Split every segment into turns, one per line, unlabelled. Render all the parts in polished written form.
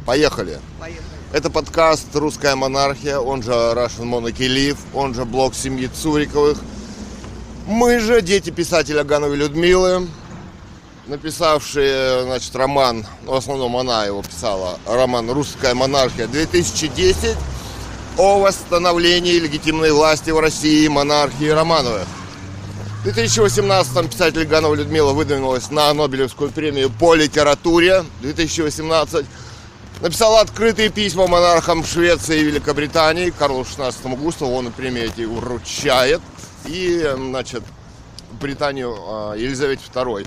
Поехали. Это подкаст «Русская монархия», он же Russian Monarchy Live, он же блог семьи Цуриковых. Мы же дети писателя Гановой Людмилы, написавшие, значит, роман, в основном она его писала, роман «Русская монархия» 2010 о восстановлении легитимной власти в России монархии Романовых. В 2018 писатель Ганова Людмила выдвинулась на Нобелевскую премию по литературе 2018. Написала открытые письма монархам Швеции и Великобритании, Карлу XVI Густаву, он и премии эти вручает, и, значит, Британию Елизавете II,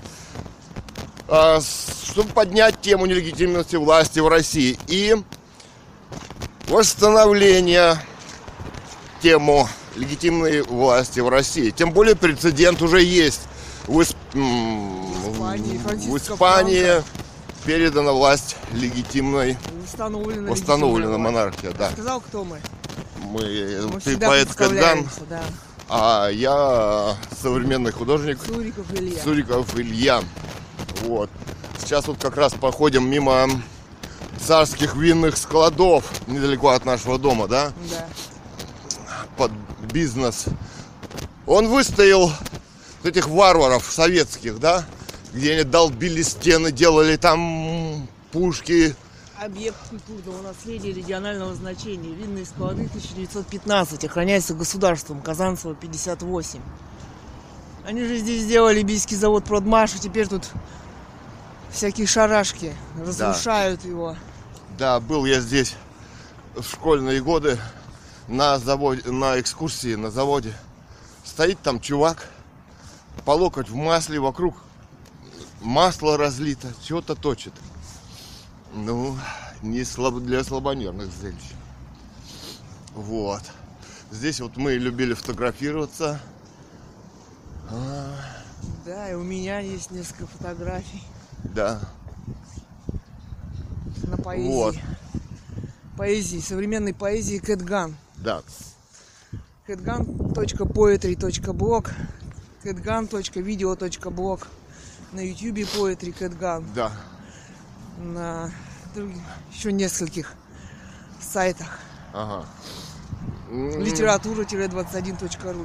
чтобы поднять тему нелегитимности власти в России и восстановление тему легитимной власти в России. Тем более прецедент уже есть. В Испании передана власть легитимной, восстановлена монархия. Да.
Сказал, кто мы?
Ты поэт Кэтган,
да.
А я современный художник
Цуриков Илья.
Вот. Сейчас вот как раз походим мимо царских винных складов недалеко от нашего дома, да?
Да.
Под бизнес. Он выстоял этих варваров советских, да? Где они долбили стены, делали там пушки.
Объект культурного наследия регионального значения. Винные склады 1915. Охраняется государством. Казанцево 58. Они же здесь сделали бийский завод Продмаш, и теперь тут всякие шарашки разрушают его.
Да, был я здесь в школьные годы на заводе, на экскурсии на заводе. Стоит там чувак, по локоть в масле, вокруг масло разлито, чего-то точит. Ну, не для слабонервных зрелищ. Вот. Здесь вот мы любили фотографироваться.
Да, и у меня есть несколько фотографий.
Да.
На поэзии.
Вот.
Поэзии, современной поэзии Кэтган.
Да.
Kэтган.poetry.blog, Kэтган.video.blog. На ютубе Poetry Кэтган.
Да.
На других, еще нескольких сайтах.
Ага.
Литература-21.ру,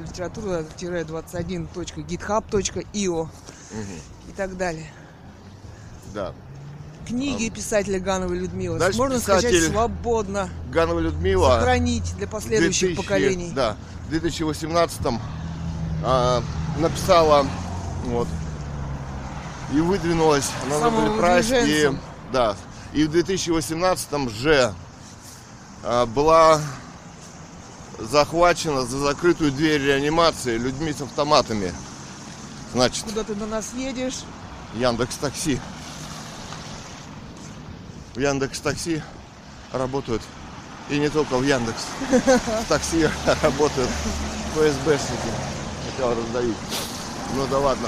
литература-21.github.io и так далее.
Да.
Книги писателя Гановой Людмилы
Дальше
можно скачать свободно,
Ганова Людмила
сохранить для последующих поколений.
Да, в 2018 написала вот и выдвинулась на Нобелевский прайс, и в 2018 же была захвачена за закрытую дверь реанимации людьми с автоматами. Значит,
куда ты на нас едешь?
Яндекс.Такси. В Яндекс.Такси работают, и не только в Яндекс. В такси работают ФСБшники. Хотел раздавить. Ну да ладно.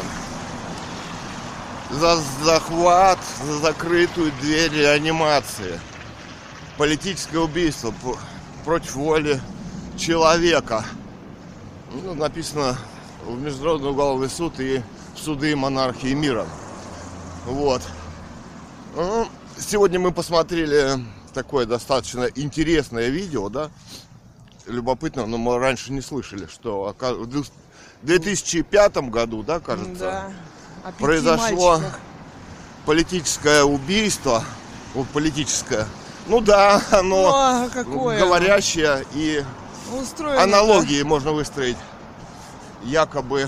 За захват, за закрытую дверь реанимации. Политическое убийство против воли человека. Ну, написано в Международный уголовный суд и в суды монархии мира. Вот. Сегодня мы посмотрели такое достаточно интересное видео, да? Любопытно, но мы раньше не слышали, что в 2005 году, да, кажется,
да,
произошло политическое убийство. Политическое. Ну да, оно говорящее, и аналогии можно выстроить. Якобы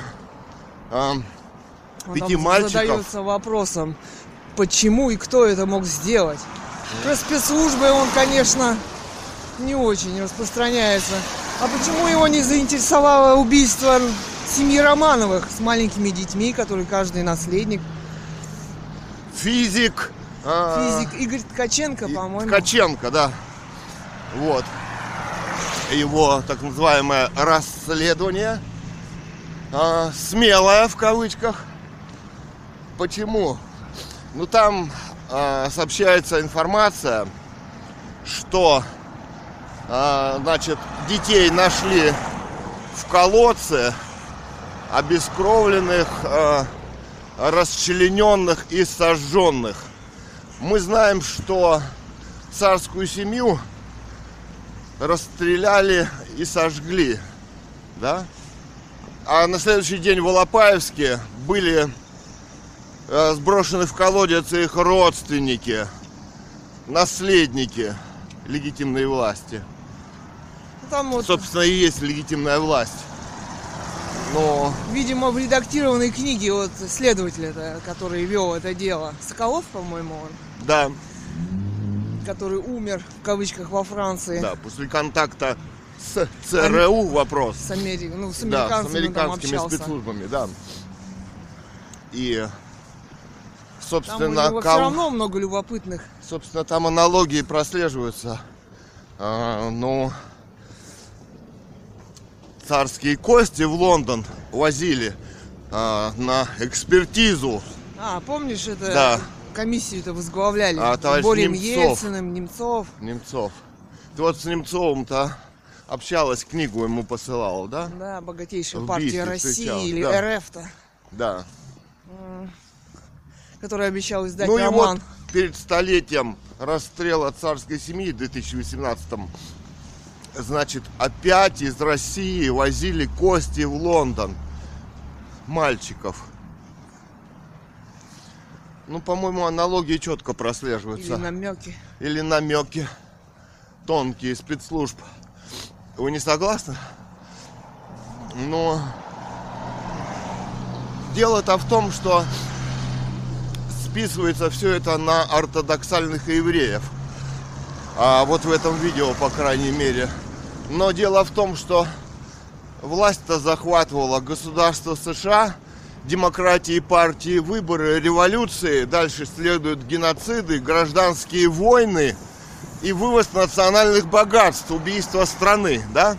5 мальчиков.
Задается вопросом, почему и кто это мог сделать. Про спецслужбы он, конечно, не очень распространяется. А почему его не заинтересовало убийство семьи Романовых с маленькими детьми, которые каждый наследник?
Физик
Игорь Ткаченко, по-моему.
Ткаченко, да. Вот. Его так называемое расследование. Смелое в кавычках. Почему? Ну там сообщается информация, что значит, детей нашли в колодце, обескровленных, расчлененных и сожженных. Мы знаем, что царскую семью расстреляли и сожгли, да? А на следующий день в Алапаевске были сброшены в колодец их родственники, наследники легитимной власти.
Там вот,
Собственно, и есть легитимная власть. Но,
видимо, в редактированной книге вот следователь, который вел это дело, Соколов, по-моему, он,
да,
который умер, в кавычках, во Франции.
да, после контакта с ЦРУ вопрос.
С Америкой, ну, с
Да,
американцами,
с американскими
он там общался.
спецслужбами, да. И,
Там у
собственно,
него все равно много любопытных.
собственно, там аналогии прослеживаются. Ну, царские кости в Лондон возили на экспертизу.
Помнишь, это
Да.
комиссию-то возглавляли?
Товарищ
Борем
Немцов.
Ельциным, Немцов.
Немцов. Ты вот с Немцовым-то общалась, книгу ему посылала, да?
Да, богатейшая
В
партия
битве
России,
встречал,
или
да.
РФ-то,
Да.
который обещал издать
Ну и
роман.
вот перед столетием расстрела царской семьи в 2018-м, значит, опять из России возили кости в Лондон мальчиков. Ну, по-моему, аналогии четко прослеживаются.
Или намеки.
Или намеки тонкие спецслужб. Вы не согласны? Но дело-то в том, что списывается все это на ортодоксальных евреев. Вот в этом видео, по крайней мере. Но дело в том, что власть-то захватывала государство США, демократии, партии, выборы, революции. Дальше следуют геноциды, гражданские войны и вывоз национальных богатств, убийство страны, да?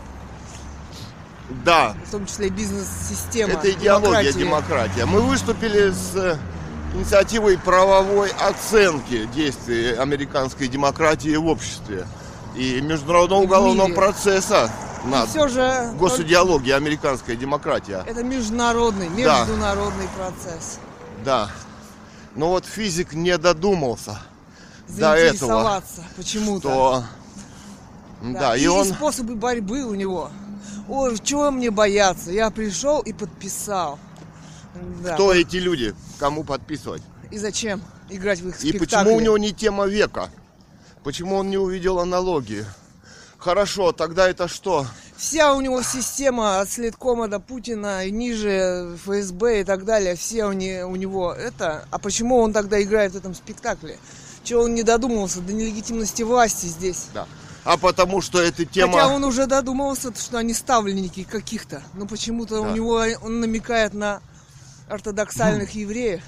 Да.
В том числе и бизнес-система.
Это идеология
демократии.
демократия. Мы выступили с инициативой правовой оценки действий американской демократии в обществе и международного
И в
уголовного
мире.
процесса
И
над
все же
госидеологией американская демократия.
это международный процесс.
Да. Но вот физик не додумался до этого,
Заинтересоваться почему-то.
что... Да, и он...
способы борьбы у него. Ой, чего мне бояться? Я пришел и подписал. Да.
Кто эти люди? Кому подписывать?
И зачем играть в их
И
спектакли?
почему у него не тема века? Почему он не увидел аналогии? Хорошо, тогда это что?
Вся у него система от Следкома до Путина и ниже ФСБ и так далее. Все у него это. А почему он тогда играет в этом спектакле? Чего он не додумался до нелегитимности власти здесь?
Да. А потому что эта тема...
Хотя он уже додумался, что они ставленники каких-то. Но почему-то
Да.
у него он намекает на ортодоксальных евреев.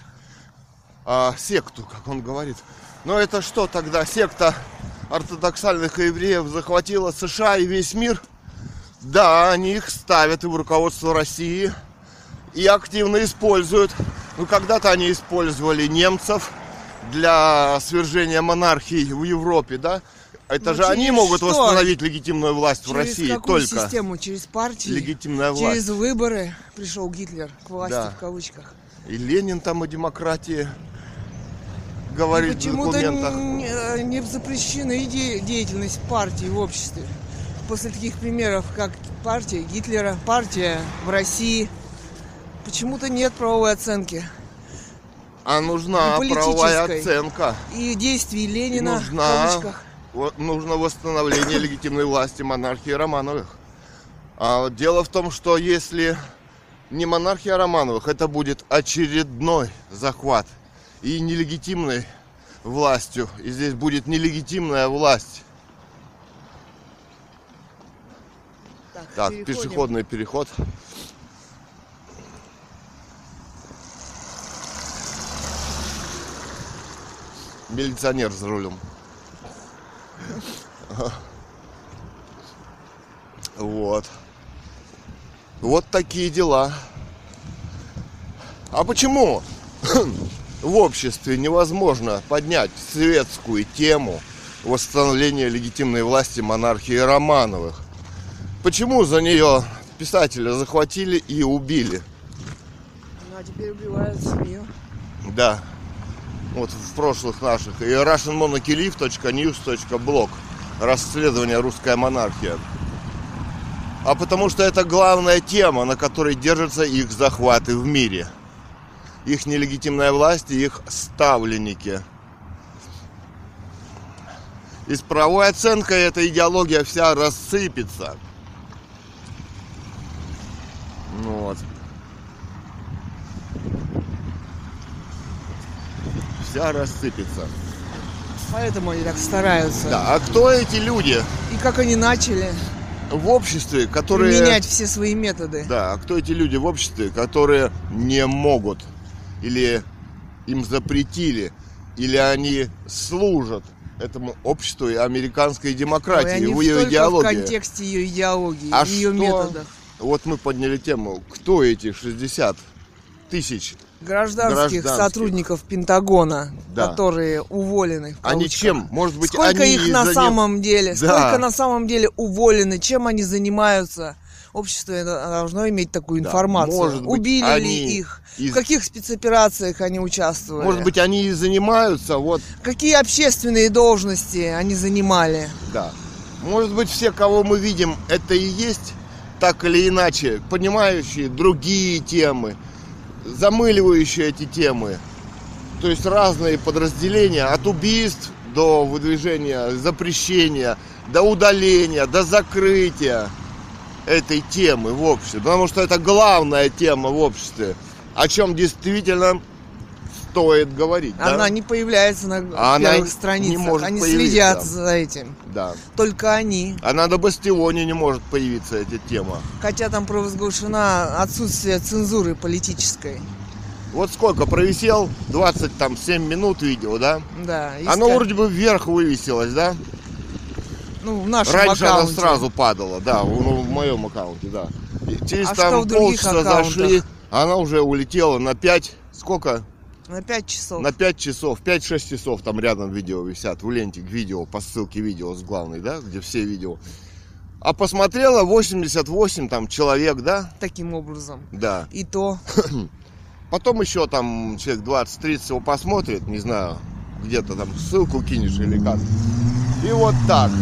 Секту, как он говорит. Но это что тогда? Секта ортодоксальных евреев захватила США и весь мир? Да, они их ставят и в руководство России. И активно используют. Ну, когда-то они использовали немцев для свержения монархии в Европе, да? Это
Ну,
же они
через
могут
что?
восстановить легитимную власть в
Через
России.
какую
Только
систему? Через партии?
легитимная власть.
Через выборы пришел Гитлер к власти,
Да.
в кавычках.
И Ленин там о демократии говорит в
Почему-то
документах.
не запрещена и деятельность партии в обществе. После таких примеров, как партия Гитлера, партия в России, почему-то нет правовой оценки.
А нужна
И
правовая
политической.
оценка.
И действий
И
Ленина, в
нужна,
кавычках.
нужно восстановление легитимной власти монархии Романовых. Дело в том, что если не монархия Романовых, это будет очередной захват и нелегитимной властью. И здесь будет нелегитимная власть. Так,
переходим.
пешеходный переход. Милиционер за рулем. Вот. Вот такие дела. А почему в обществе невозможно поднять светскую тему восстановления легитимной власти монархии Романовых? Почему за нее писателя захватили и убили?
Ну, а теперь убивают семью.
Да. Вот в прошлых наших. И russianmonarchylife.news.blog. Расследование «Русская монархия». А потому что это главная тема, на которой держатся их захваты в мире. Их нелегитимная власть и их ставленники. И с правовой оценкой эта идеология вся рассыпется. Ну вот. Вся рассыпется.
Поэтому они так стараются.
Да, а кто эти люди
И как они начали
в обществе, которые...
применять все свои методы.
Да, а кто эти люди в обществе, которые не могут, или им запретили, или они служат этому обществу и американской демократии,
Ой, они
в ее
только
идеологии.
в контексте ее идеологии,
А
ее
что...
методах.
Вот мы подняли тему, кто эти 60 тысяч
Гражданских сотрудников Пентагона,
Да.
которые уволены. В
Они
кавычках.
чем? Может быть,
Сколько
они
их на
из-за
самом деле?
Да.
Сколько на самом деле уволены? Чем они занимаются? Общество это должно иметь такую
Да.
информацию.
Может быть,
Убили
они
ли их?
из-
В каких спецоперациях они участвовали?
Может быть, они и занимаются, вот,
Какие общественные должности они занимали?
да. Может быть, все, кого мы видим, это и есть, так или иначе, понимающие другие темы, замыливающие эти темы. То есть разные подразделения, от убийств до выдвижения, запрещения, до удаления, до закрытия этой темы в обществе. Потому что это главная тема в обществе, о чем действительно стоит говорить. Да?
Она не появляется на
Она
первых
не
страницах.
может
Они
появиться.
следят за этим.
Да.
Только они.
А на Бастионе не может появиться эта тема.
Хотя там провозглашена отсутствие цензуры политической.
Вот сколько провисел? 27 минут видео, да?
Да.
Оно вроде бы вверх вывесилось, да?
Ну, в нашем
Раньше
аккаунте.
оно сразу падало, да, в моем аккаунте, да. И через
А что
там
в других
полчаса
аккаунтах?
зашли, она уже улетела на 5, сколько?
На 5 часов.
На 5 часов, 5-6 часов там рядом видео висят, в ленте видео, по ссылке видео с главной, да, где все видео. А посмотрело 88 там человек, да?
Таким образом.
Да.
И то.
Потом еще там человек 20-30 его посмотрит, не знаю, где-то там ссылку кинешь или как. И вот так.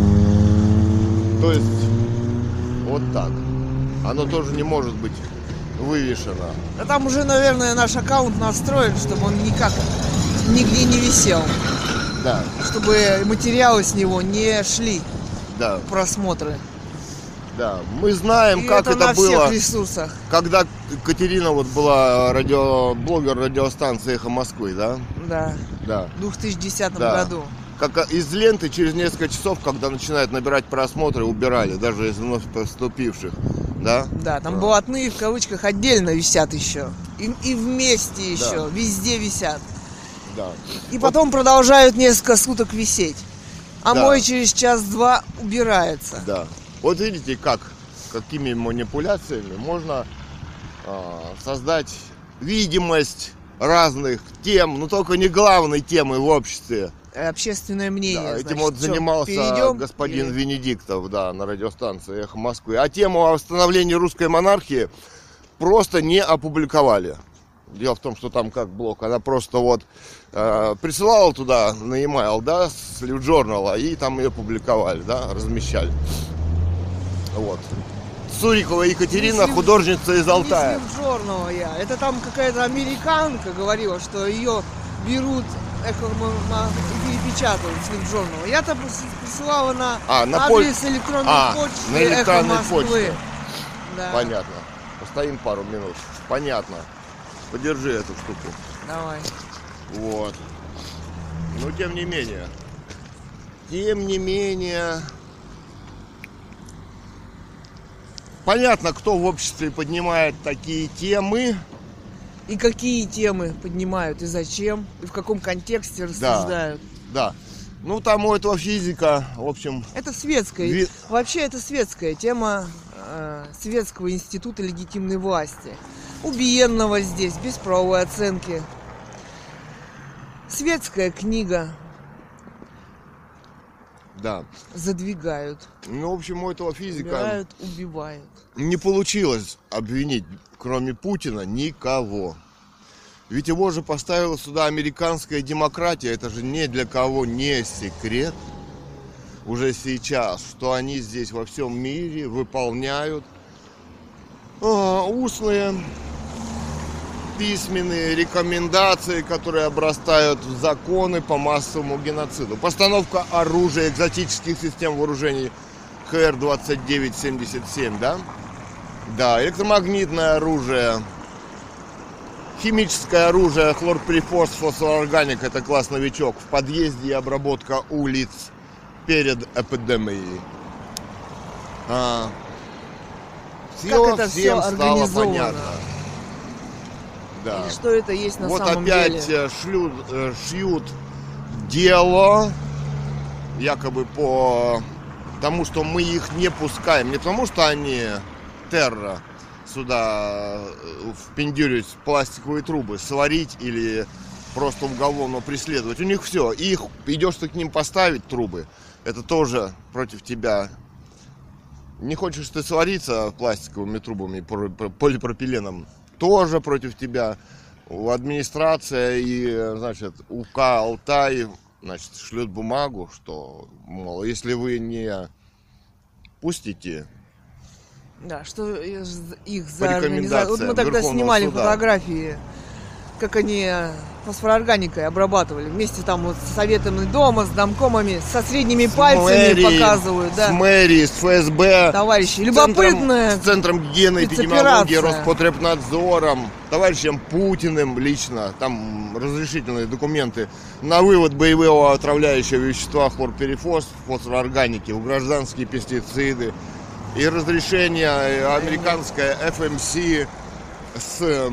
То есть, вот так. Оно тоже не может быть вывешено.
А там уже, наверное, наш аккаунт настроен, чтобы он никак нигде не висел.
Да,
Чтобы материалы с него не шли
да,
в просмотры.
да. Мы знаем,
И
как
это на
это было,
всех ресурсах.
когда Катерина вот была блогер радиостанции «Эхо Москвы», да?
Да.
Да.
В 2010
Да.
году.
Как из ленты через несколько часов, когда начинают набирать просмотры, убирали, даже из вновь поступивших, да?
Да, там блатные в кавычках отдельно висят еще. И вместе еще.
Да.
Везде висят.
Да.
И потом продолжают несколько суток висеть. А
Да.
мой через час-два убирается.
Да. Вот видите, какими манипуляциями можно создать видимость разных тем, но только не главной темы в обществе.
Общественное мнение.
Да, этим
значит,
вот
что,
занимался
перейдем
господин
или-
Венедиктов, да, на радиостанции «Эхо Москвы». А тему о восстановлении русской монархии просто не опубликовали. Дело в том, что там как блог, она просто вот присылала туда на e-mail, да, с LiveJournal, и там ее публиковали, да, размещали. Вот. Сурикова Екатерина,
Если-
художница из Алтая.
Если в журнал я. Это там какая-то американка говорила, что ее берут и перепечатывают в журнал. Я-то присылала на
на
адрес электронной почты
на
«Эхо
электронной
Москвы».
почте.
Да.
Понятно. Постоим пару минут. Понятно. Подержи эту штуку.
Давай.
Вот. Но тем не менее. Тем не менее. Понятно, кто в обществе поднимает такие темы.
И какие темы поднимают, и зачем, и в каком контексте рассуждают.
Да. Ну, там у этого физика, в общем...
Это светская. Вообще это светская тема Светского института легитимной власти. Убиенного здесь, без правовой оценки. Светская книга.
Да.
Задвигают.
Ну, в общем, у этого физика
Убирают, убивают.
не получилось обвинить, кроме Путина, никого. Ведь его же поставила сюда американская демократия. Это же ни для кого не секрет уже сейчас, что они здесь во всем мире выполняют устные, письменные рекомендации, которые обрастают в законы по массовому геноциду. Постановка оружия экзотических систем вооружений ХР-2977, да? Да, электромагнитное оружие, химическое оружие, хлорпирифос, фосфорорганик, это класс новичок, в подъезде и обработка улиц перед эпидемией.
Как это
всем
все
стало
организовано?
понятно. Да.
Или что это есть на
Вот
самом
опять
деле?
шьют дело, якобы по тому, что мы их не пускаем. Не потому, что они терра сюда впендюрить пластиковые трубы, сварить или просто уголовно преследовать. У них все. Их идешь ты к ним поставить трубы, это тоже против тебя. Не хочешь ты свариться пластиковыми трубами, полипропиленом, тоже против тебя. Администрация и, значит, УК Алтай, значит, шлют бумагу, что, мол, если вы не пустите
Да, что их
по
за организацию. Вот мы тогда
Верховного
снимали
суда
фотографии, как они фосфорорганикой обрабатывали. Вместе там вот с советами дома, с домкомами, со средними пальцами показывают, да.
С мэрией, с ФСБ.
Товарищи, любопытная
С Центром гигиены и эпидемиологии,
спецоперация.
Роспотребнадзором, товарищем Путиным лично, там разрешительные документы на вывод боевого отравляющего вещества хлорпирифос, фосфорорганики в гражданские пестициды и разрешение американское FMC с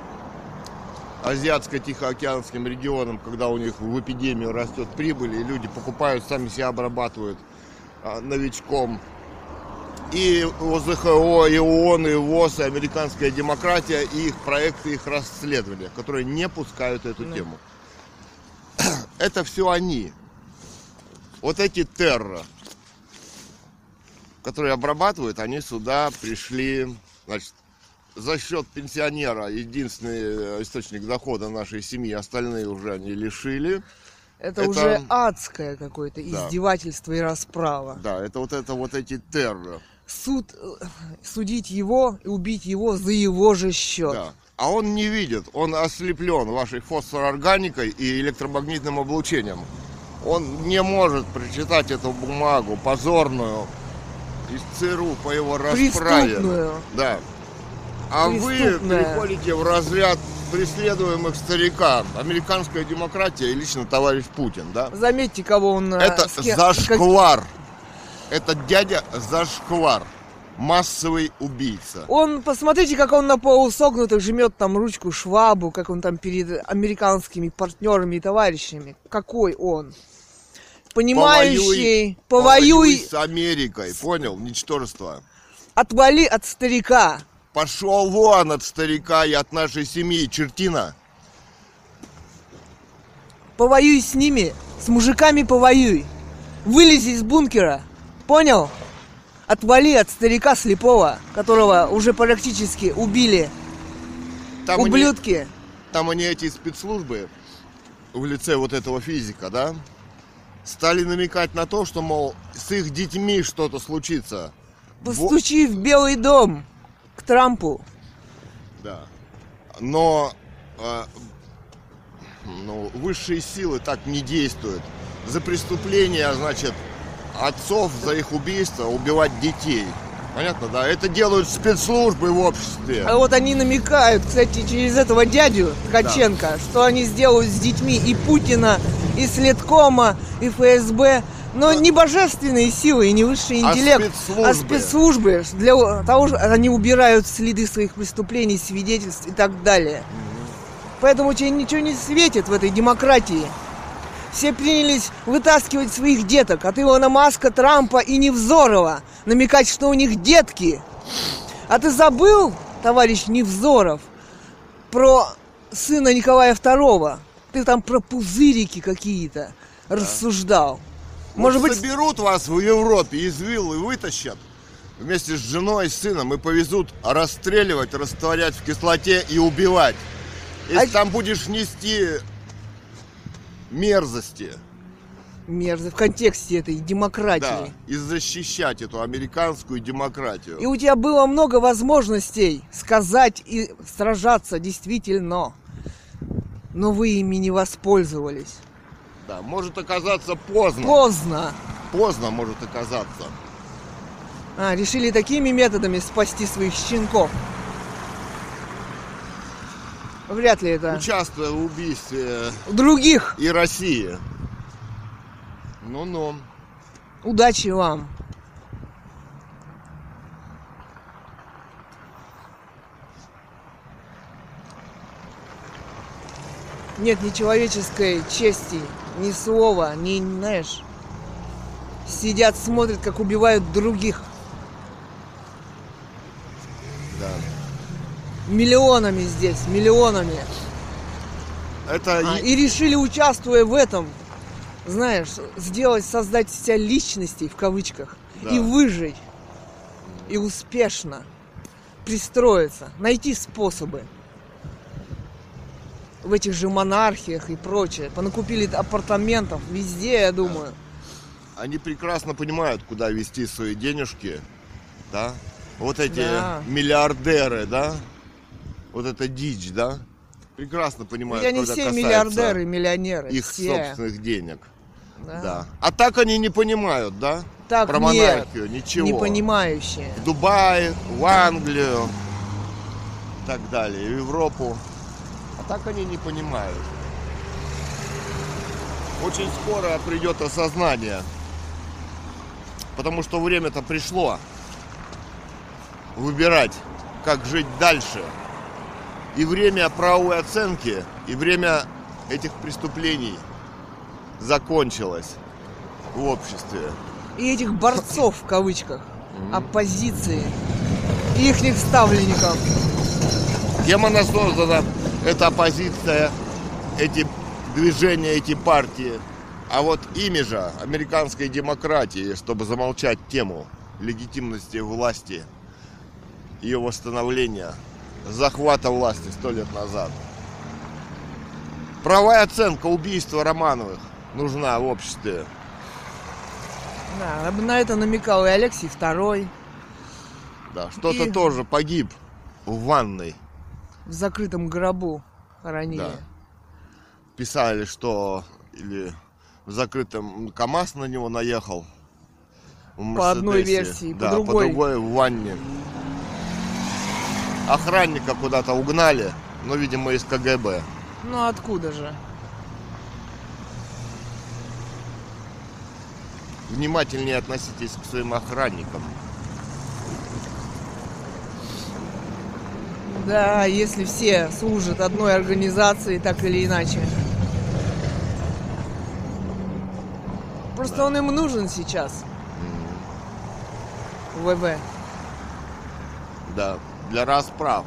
Азиатско-Тихоокеанским регионом, когда у них в эпидемию растет прибыль, и люди покупают, сами себя обрабатывают новичком. И ОЗХО, и ООН, и ВОЗ, и американская демократия, и их проекты, их расследования, которые не пускают эту тему. Это все они. Вот эти терра, которые обрабатывают, они сюда пришли, значит, за счет пенсионера, единственный источник дохода нашей семьи, остальные уже они лишили.
Это уже адское какое-то издевательство и расправа.
Да, это вот эти терры.
Судить его и убить его за его же счет.
Да. А он не видит, он ослеплен вашей фосфорорганикой и электромагнитным облучением. Он не может прочитать эту бумагу позорную из ЦРУ по его расправе.
Преступную.
Да. А вы переходите в разряд преследуемых старика. Американская демократия и лично товарищ Путин, да?
Заметьте, кого он...
Это зашквар. Это дядя зашквар. Массовый убийца.
Он, посмотрите, как он на полусогнутых жмет там ручку Швабу, как он там перед американскими партнерами и товарищами. Какой он? Понимающий, повоюй
с Америкой, понял? Ничтожество.
Отвали от старика.
Пошел вон от старика и от нашей семьи, чертина.
Повоюй с ними, с мужиками повоюй. Вылези из бункера, понял? Отвали от старика слепого, которого уже практически убили.
Там
ублюдки.
Там они, эти спецслужбы, в лице вот этого физика, да, стали намекать на то, что, мол, с их детьми что-то случится.
Постучи в Белый дом к Трампу.
Да. Но высшие силы так не действуют. За преступления, значит, отцов, за их убийство убивать детей. Понятно, да? Это делают спецслужбы в обществе.
А вот они намекают, кстати, через этого дядю Ткаченко, да, что они сделают с детьми и Путина, и Следкома, и ФСБ. Но не божественные силы и не высший интеллект, а спецслужбы. Для того, что они убирают следы своих преступлений, свидетельств и так далее. Поэтому тебе ничего не светит в этой демократии. Все принялись вытаскивать своих деток от Илона Маска, Трампа и Невзорова, намекать, что у них детки. А ты забыл, товарищ Невзоров, про сына Николая II? Ты там про пузырики какие-то рассуждал.
Может быть, соберут вас в Европе из виллы, вытащат вместе с женой и сыном и повезут расстреливать, растворять в кислоте и убивать. Если там будешь нести мерзости.
Мерзость в контексте этой
Да,
демократии.
и защищать эту американскую демократию.
И у тебя было много возможностей сказать и сражаться действительно. Но вы ими не воспользовались.
Да, может оказаться поздно.
Поздно.
Поздно может оказаться.
Решили такими методами спасти своих щенков. Вряд ли это
Участвуя в убийстве
других.
и России. Ну-ну.
Удачи вам. Нет ни человеческой чести, ни слова, ни, знаешь, сидят, смотрят, как убивают других.
Да.
Миллионами здесь, миллионами.
Это
И решили, участвуя в этом, знаешь, создать из себя личностей, в кавычках,
Да.
и выжить, и успешно пристроиться, найти способы в этих же монархиях и прочее. Понакупили апартаментов везде, я думаю.
они прекрасно понимают, куда вести свои денежки. Да? Вот эти
Да.
миллиардеры, да? Вот это дичь, да? Прекрасно понимают,
Ведь они
когда
все
касается
миллиардеры, миллионеры.
их
все.
собственных денег.
Да.
Да. А так они не понимают, да?
Так
Про
нет,
монархию, ничего.
не понимающие.
В Дубай, в Англию и так далее, в Европу. А так они не понимают. Очень скоро придет осознание. Потому что время-то пришло выбирать, как жить дальше. И время правовой оценки, и время этих преступлений закончилось в обществе.
И этих борцов, в кавычках, оппозиции, и ихних ставленников.
Кем она создана, эта оппозиция, эти движения, эти партии. А вот имиджа американской демократии, чтобы замолчать тему легитимности власти, ее восстановления, захвата власти 100 лет назад. Правовая оценка убийства Романовых нужна в обществе.
Да, на это намекал и Алексей II
Да, что-то
И-
тоже погиб в ванной.
в закрытом гробу хоронили.
Да. Писали, что или в закрытом КамАЗ на него наехал. В
По одной
Мерседесе.
версии, по
да,
другой.
по другой в ванне. Охранника куда-то угнали, но, видимо, из КГБ.
Ну откуда же?
Внимательнее относитесь к своим охранникам.
Да, если все служат одной организации, так или иначе. Просто он им нужен сейчас. ВВ.
Да, для расправ.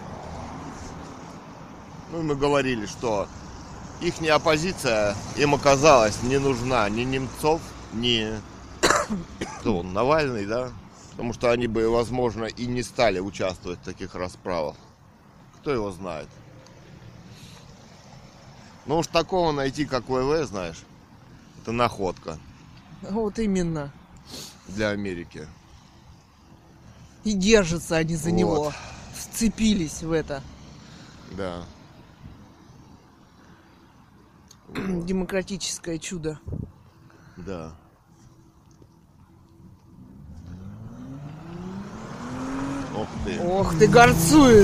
Ну, мы говорили, что ихняя оппозиция им оказалась не нужна ни Немцов, ни кто он, Навальный, да? Потому что они бы, возможно, и не стали участвовать в таких расправах. Кто его знает? Ну уж такого найти, как ВВ, знаешь, это находка
Вот именно.
для Америки.
И держатся они за
Вот.
него. Вцепились в это.
Да.
Демократическое чудо.
Да. Ох ты,
Ох ты, горцует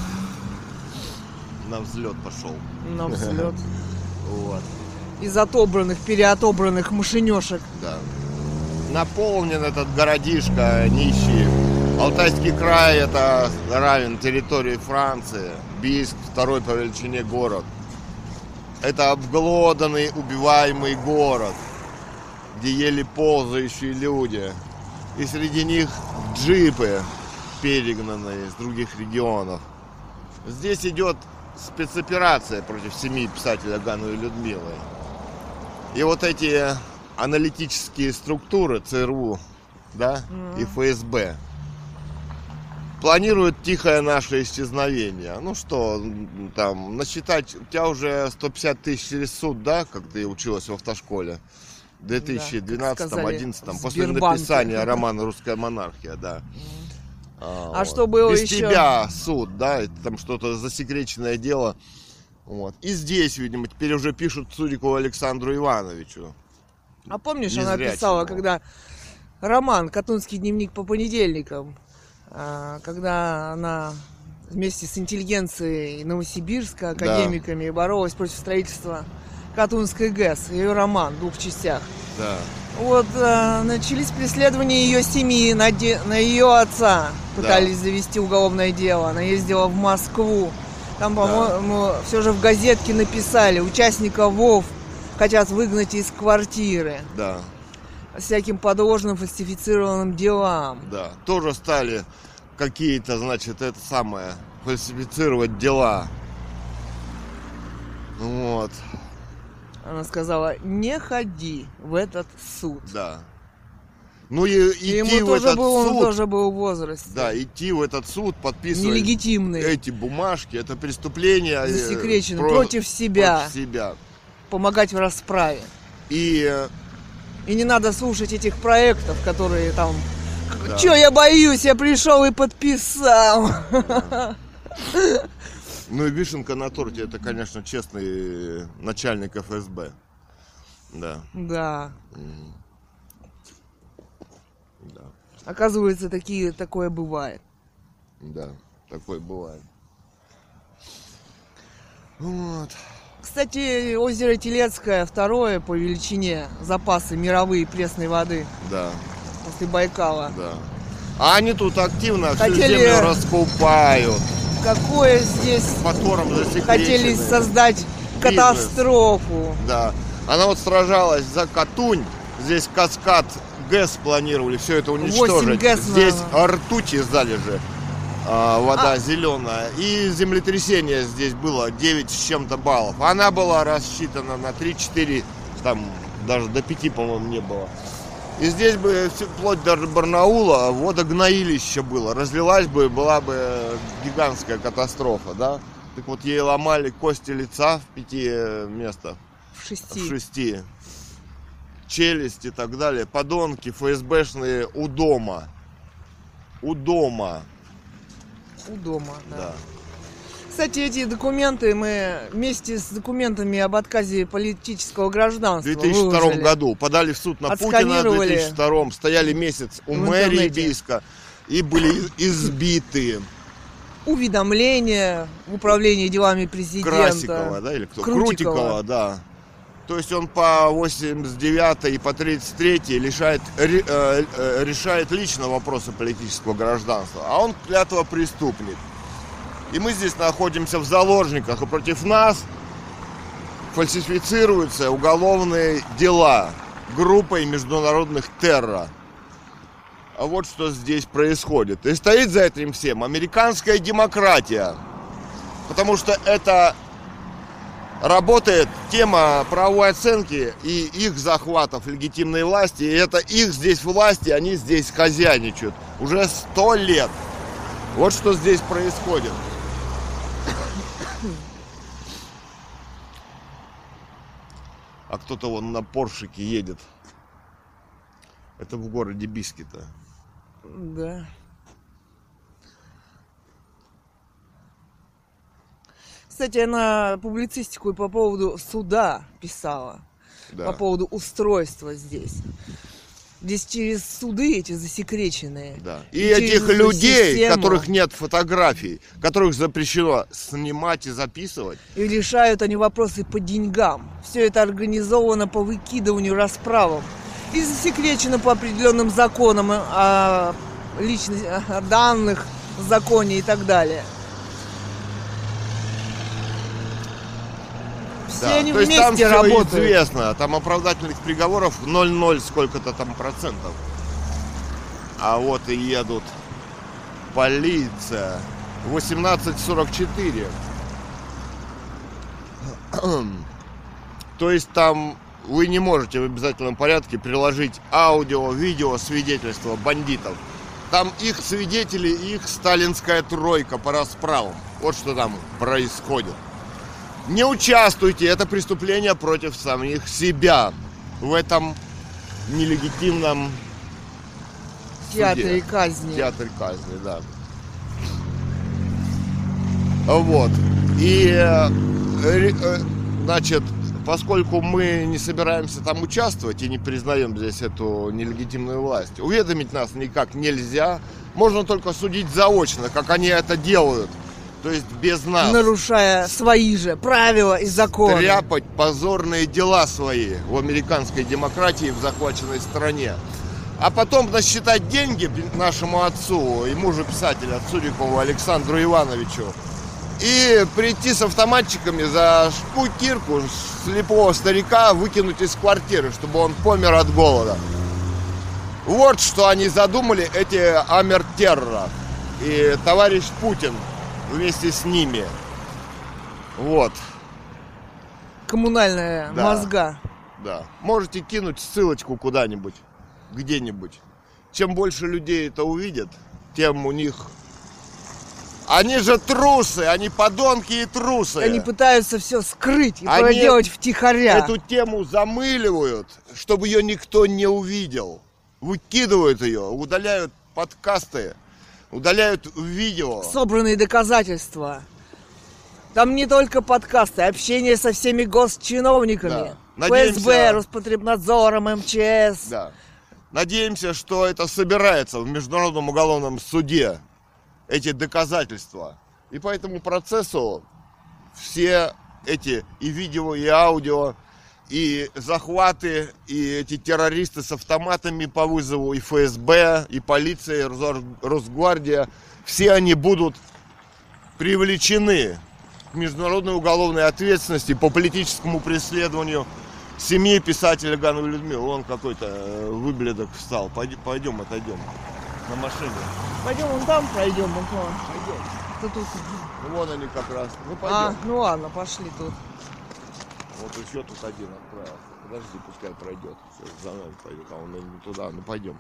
на взлет пошел.
на взлет.
Вот,
Из отобранных, переотобранных машинешек.
да. Наполнен этот городишко нищий. Алтайский край это равен территории Франции. Бийск второй по величине город. Это обглоданный, убиваемый город, где еле ползающие люди. И среди них джипы, перегнанные из других регионов. Здесь идет спецоперация против семьи писателя Гановой Людмилы. И вот эти аналитические структуры ЦРУ, да, и ФСБ, планирует тихое наше исчезновение. Ну что, там, насчитать, у тебя уже 150 тысяч через суд, да, как ты училась в автошколе? В 2012-2011, после написания романа «Русская монархия», да.
А что было
без
еще?
тебя суд, да, это там что-то засекреченное дело. Вот. И здесь, видимо, теперь уже пишут Цурикову Александру Ивановичу.
А помнишь, она писала, когда роман «Катунский дневник по понедельникам», когда она вместе с интеллигенцией Новосибирска, академиками боролась против строительства Катунской ГЭС, ее роман в 2 частях.
Да.
Вот начались преследования ее семьи, на ее отца пытались завести уголовное дело. Она ездила в Москву. Там, по-моему, все же в газетке написали: участников ВОВ хотят выгнать из квартиры.
Да.
Всяким подложным фальсифицированным делам.
Да. Тоже стали какие-то, значит, это самое, фальсифицировать дела. Вот.
Она сказала: не ходи в этот суд.
Да. Ну и идти в этот суд...
Он тоже был в возрасте.
Да, идти в этот суд, подписывать
нелегитимный
эти бумажки, это преступление
засекречено против себя. Помогать в расправе.
И
не надо слушать этих проектов, которые там... Да. Чё я боюсь, я пришел и подписал.
Ну и вишенка на торте, это, конечно, честный начальник ФСБ. Да.
Да. Да. Оказывается, такое бывает.
Да, такое бывает. Вот.
Кстати, озеро Телецкое второе по величине запасы мировые пресной воды.
Да.
После Байкала.
Да. А они тут активно всю землю раскупают.
Какое здесь... Хотели создать катастрофу.
Да. Она вот сражалась за Катунь. Здесь каскад ГЭС планировали все это уничтожить. Здесь ртути залежи. Вода зеленая. И землетрясение здесь было 9 с чем-то баллов. Она была рассчитана на 3-4, там даже до 5, по-моему, не было. И здесь бы вплоть до Барнаула водогноилище было. Разлилась бы, была бы гигантская катастрофа, да? Так вот, ей ломали кости лица в 5 местах.
В 6.
В 6. Челюсть и так далее. Подонки ФСБшные у дома. У дома,
да. Кстати, эти документы мы вместе с документами об отказе политического гражданства
в 2002 году подали в суд на Путина в 2002. Стояли месяц у мэрии Бийска и были избиты.
Уведомления в управлении делами президента.
Красикова, да, или кто? Крутикова, да. То есть он по 89 и по 33 решает лично вопросы политического гражданства, а он клятва-преступник. И мы здесь находимся в заложниках, и против нас фальсифицируются уголовные дела группой международных террора. А вот что здесь происходит. И стоит за этим всем американская демократия. Потому что это работает тема правовой оценки и их захватов легитимной власти. И это их здесь власти, они здесь хозяйничают. Уже 100 лет. Вот что здесь происходит. А кто-то вон на Поршике едет. Это в городе Бийске-то.
Да. Кстати, она публицистику по поводу суда писала. Да. По поводу устройства здесь. Здесь через суды эти засекреченные.
Да. И этих людей, систему, которых нет фотографий, которых запрещено снимать и записывать.
И решают они вопросы по деньгам. Все это организовано по выкидыванию расправам. И засекречено по определенным законам о личных данных, законе и так далее. Все они
то есть там все
работают.
Известно, там оправдательных приговоров 0,0 сколько-то там процентов. А вот и едут полиция 18:44. То есть там вы не можете в обязательном порядке приложить аудио, видео, свидетельство бандитов. Там их свидетели, их сталинская тройка по расправам. Вот что там происходит. Не участвуйте, это преступление против самих себя в этом нелегитимном
Театре
суде.
казни.
Театр казни, да. Вот. И, значит, поскольку мы не собираемся там участвовать и не признаем здесь эту нелегитимную власть, уведомить нас никак нельзя. Можно только судить заочно, как они это делают. То есть без нас.
Нарушая свои же правила и законы.
Тряпать позорные дела свои в американской демократии в захваченной стране. А потом насчитать деньги нашему отцу и мужу писателя, Цурикову Александру Ивановичу, и прийти с автоматчиками за шкутирку слепого старика выкинуть из квартиры, чтобы он помер от голода. Вот что они задумали, эти амертеррора. И товарищ Путин вместе с ними. Вот.
Коммунальная
Да.
мозга.
Да. Можете кинуть ссылочку куда-нибудь, где-нибудь. Чем больше людей это увидят, тем у них... Они же трусы, они подонки и трусы.
Они пытаются все скрыть и
Они
проделать втихаря.
Эту тему замыливают, чтобы ее никто не увидел. Выкидывают ее, удаляют подкасты, удаляют видео.
Собранные доказательства. Там не только подкасты, общение со всеми госчиновниками.
Да.
ФСБ,
Надеемся-
Роспотребнадзором, МЧС.
Да. Надеемся, что это собирается в Международном уголовном суде, эти доказательства. И по этому процессу все эти и видео, и аудио, и захваты, и эти террористы с автоматами по вызову, и ФСБ, и полиция, и Росгвардия, все они будут привлечены к международной уголовной ответственности по политическому преследованию семьи писателя Гановой Людмилы. Вон какой-то выблядок встал. Пойдем, отойдем на машине.
Пойдем вон там пройдем, вон к вам.
Пойдем.
Кто тут?
Ну, вон они как раз. Ну пойдем.
А, ну ладно, пошли тут.
Вот еще тут один отправился. Подожди, пускай пройдет. Все, за мной пойдет. А он не туда. Ну пойдем.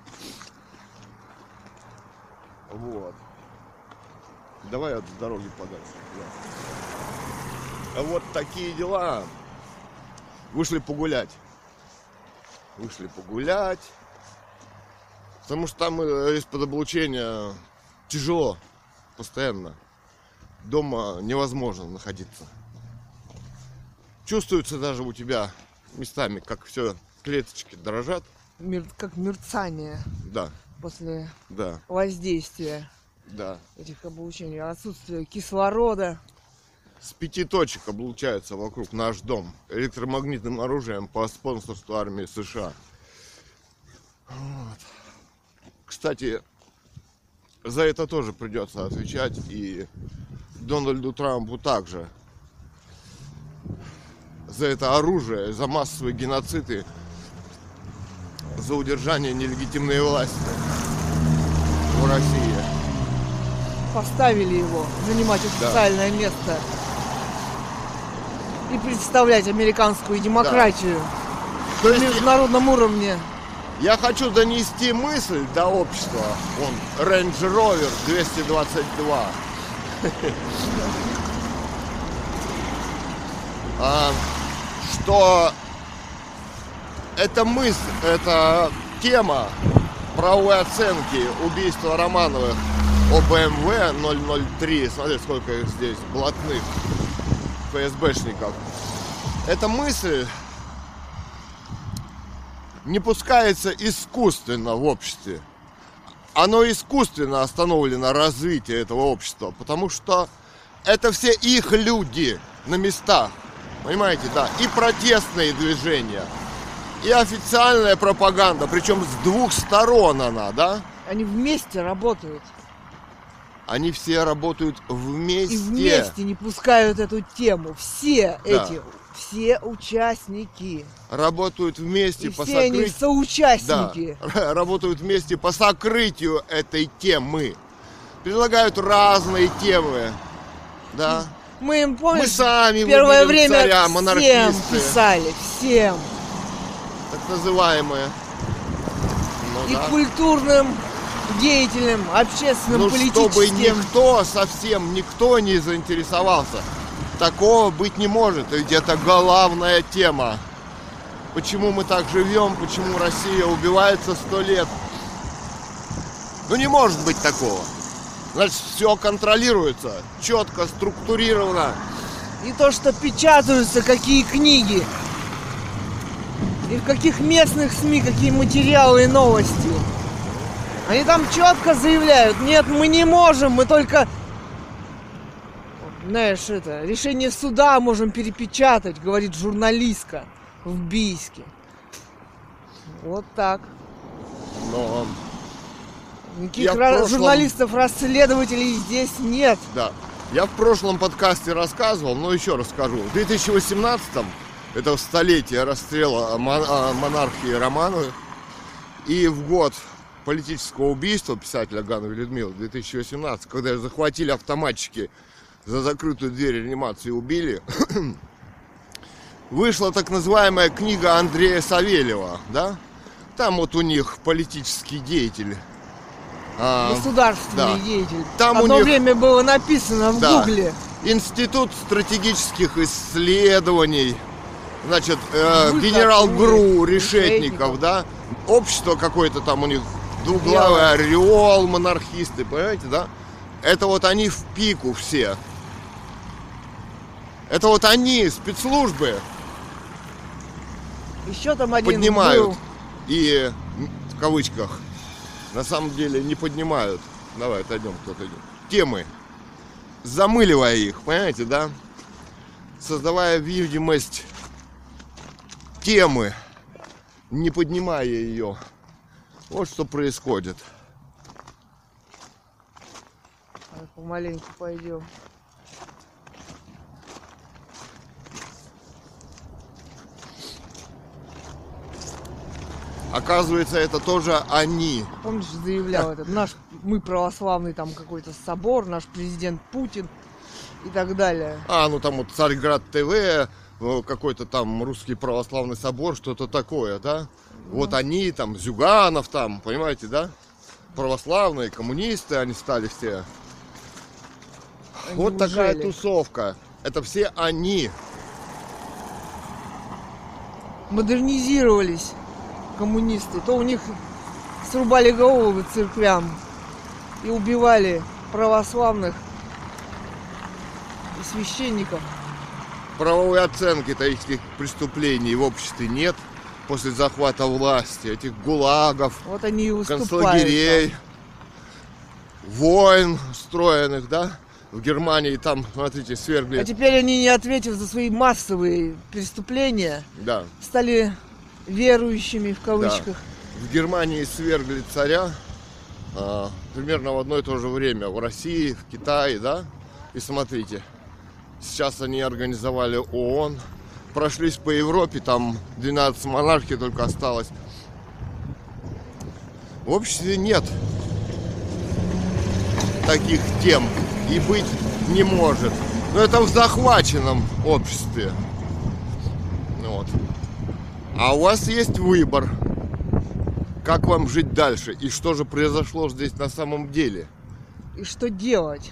Вот. Давай от дороги подальше. Да. А вот такие дела. Вышли погулять. Вышли погулять. Потому что там из-под облучения тяжело. Постоянно. Дома невозможно находиться. Чувствуется даже у тебя местами, как все клеточки дрожат.
Как мерцание
Да,
после
да,
воздействия
да.
этих облучений. Отсутствие кислорода.
С 5 точек облучается вокруг наш дом электромагнитным оружием по спонсорству армии США. Вот. Кстати, за это тоже придется отвечать и Дональду Трампу также. За это оружие, за массовые геноциды, за удержание нелегитимной власти в России.
Поставили его занимать официальное место и представлять американскую демократию
То
на
есть
международном уровне.
я хочу донести мысль до общества. Он Range Rover 222. Что эта мысль, эта тема правовой оценки убийства Романовых ОБМВ 003, смотри, сколько их здесь, блатных ФСБшников. Эта мысль не пускается искусственно в обществе. Оно искусственно остановлено развитие этого общества, потому что это все их люди на местах. Понимаете, да, и протестные движения, и официальная пропаганда, причем с двух сторон она, да?
Они вместе работают.
Они все работают вместе.
И вместе не пускают эту тему. Все
Да.
эти, все участники.
Работают вместе
И
по
все они
сокрытию. Да,
соучастники.
работают вместе по сокрытию этой темы. Предлагают разные темы, да.
Мы им, помнишь,
Мы сами
первое
выберем
время
царя,
всем
монархисты,
писали, всем.
так называемые. Ну
И
да.
культурным деятелям, общественным,
Ну, чтобы
политическим.
никто, совсем никто не заинтересовался. Такого быть не может, ведь это главная тема. Почему мы так живем, почему Россия убивается 100 лет. Ну не может быть такого. Значит, все контролируется, четко, структурировано.
И то, что печатаются, какие книги. И в каких местных СМИ, какие материалы и новости. Они там четко заявляют: нет, мы не можем, мы только, знаешь, это, решение суда можем перепечатать, говорит журналистка в Бийске. Вот так.
Но
Никаких
Я в прошлом-
журналистов, расследователей здесь нет.
да, я в прошлом подкасте рассказывал, но еще расскажу. В 2018-м, это в столетие расстрела монархии Романовых, и в год политического убийства писателя Гановой Людмилы, 2018, когда захватили автоматчики за закрытую дверь реанимации и убили, вышла так называемая книга Андрея Савельева, да? Там вот у них политический деятель.
Государственный
да.
деятель.
Там у
Одно
них-
время было написано в
Да.
Гугле.
Институт стратегических исследований, значит,
Выход
генерал ГРУ,
Решетников.
Решетников, да? Общество какое-то там у них, двуглавый орел, монархисты, понимаете, да? Это вот они в пику все. Это вот они, спецслужбы,
Еще там один
поднимают
был.
и, в кавычках, на самом деле не поднимают. Давай, отойдем, кто-то идет. Темы, замыливая их, понимаете, да? Создавая видимость темы, не поднимая ее. Вот что происходит.
Помаленьку пойдем.
Оказывается, это тоже они.
Помнишь, заявлял этот наш, мы православный там какой-то собор, наш президент Путин и так далее.
Ну там вот Царьград ТВ, какой-то там русский православный собор, что-то такое, да? Вот они там, Зюганов там, понимаете, да? Православные, коммунисты, они стали все. Вот такая
Неужели?
тусовка. Это все они.
Модернизировались коммунисты. То у них срубали головы церквям и убивали православных и священников.
Правовой оценки таких преступлений в обществе нет. После захвата власти, этих гулагов,
Вот они и выступают.
концлагерей, войн устроенных, да? В Германии там, смотрите, свергли.
А теперь они, не ответив за свои массовые преступления,
Да.
стали верующими в кавычках.
В Германии свергли царя примерно в одно и то же время. В России, в Китае, да? И смотрите, сейчас они организовали ООН, прошлись по Европе, там 12 монархий только осталось. В обществе нет таких тем и быть не может. Но это в захваченном обществе. Вот. А у вас есть выбор, как вам жить дальше и что же произошло здесь на самом деле.
И что делать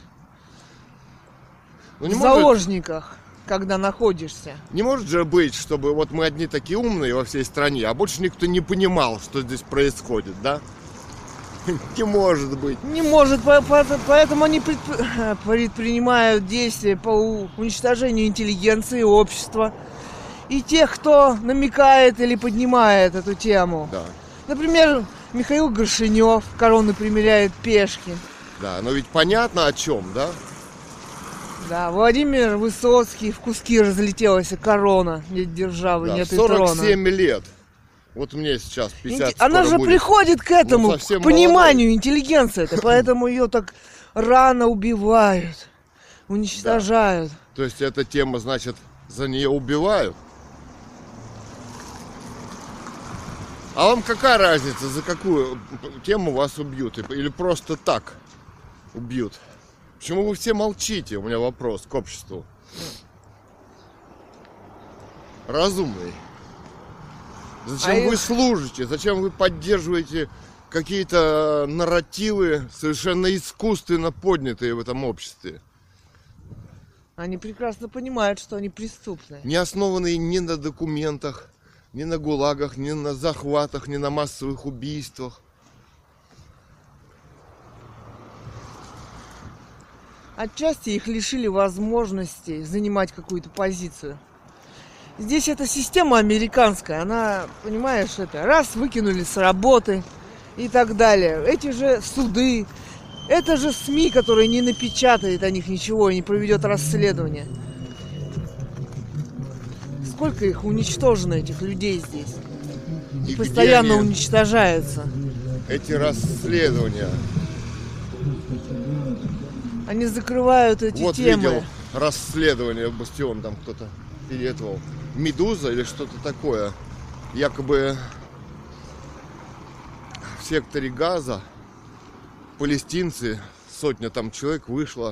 Ну,
в заложниках, когда находишься?
не может же быть, чтобы вот мы одни такие умные во всей стране, а больше никто не понимал, что здесь происходит, да? Не может быть.
Не может, поэтому они предпринимают действия по уничтожению интеллигенции, общества и тех, кто намекает или поднимает эту тему.
Да,
Например, Михаил Горшенев короны примеряет пешки.
да, но ведь понятно о чем, да?
Да, Владимир Высоцкий, в куски разлетелась корона. Нет державы,
Да,
нет
в
и трона.
47 лет. Вот мне сейчас 50
Она
скоро
же
будет.
приходит к этому,
совсем
к пониманию интеллигенции. Это поэтому ее так рано убивают, уничтожают.
То есть эта тема, значит, за нее убивают? А вам какая разница, за какую тему вас убьют? Или просто так убьют? Почему вы все молчите? У меня вопрос к обществу. Разумный. Зачем вы служите? Зачем вы поддерживаете какие-то нарративы совершенно искусственно поднятые в этом обществе.
Они прекрасно понимают, что они преступны.
Не основанные ни на документах, ни на ГУЛАГах, ни на захватах, ни на массовых убийствах.
Отчасти их лишили возможности занимать какую-то позицию. Здесь эта система американская, она, понимаешь, это раз выкинули с работы и так далее. Эти же суды, это же СМИ, которые не напечатает о них ничего и не проведет расследование. Сколько их уничтожено, этих людей здесь?
И
Постоянно
где они,
уничтожаются.
эти расследования?
Они закрывают эти
Вот
темы.
видел расследование «Бастион», там кто-то переэтовал. «Медуза» или что-то такое. Якобы в секторе Газа палестинцы, сотня там человек вышло.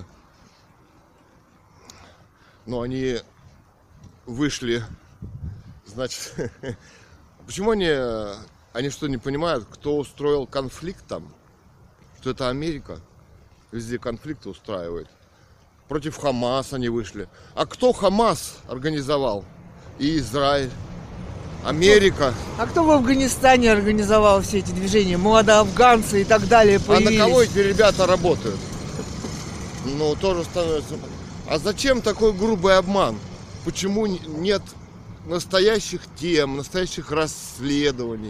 Но они вышли, значит, почему они что, не понимают, кто устроил конфликт там? Что это Америка? Везде конфликты устраивает. Против Хамас они вышли. А кто Хамас организовал? И Израиль. Америка.
А кто в Афганистане организовал все эти движения? Молодоафганцы и так далее появились.
А на кого эти ребята работают? Ну, тоже становится... А зачем такой грубый обман? Почему нет настоящих тем, настоящих расследований?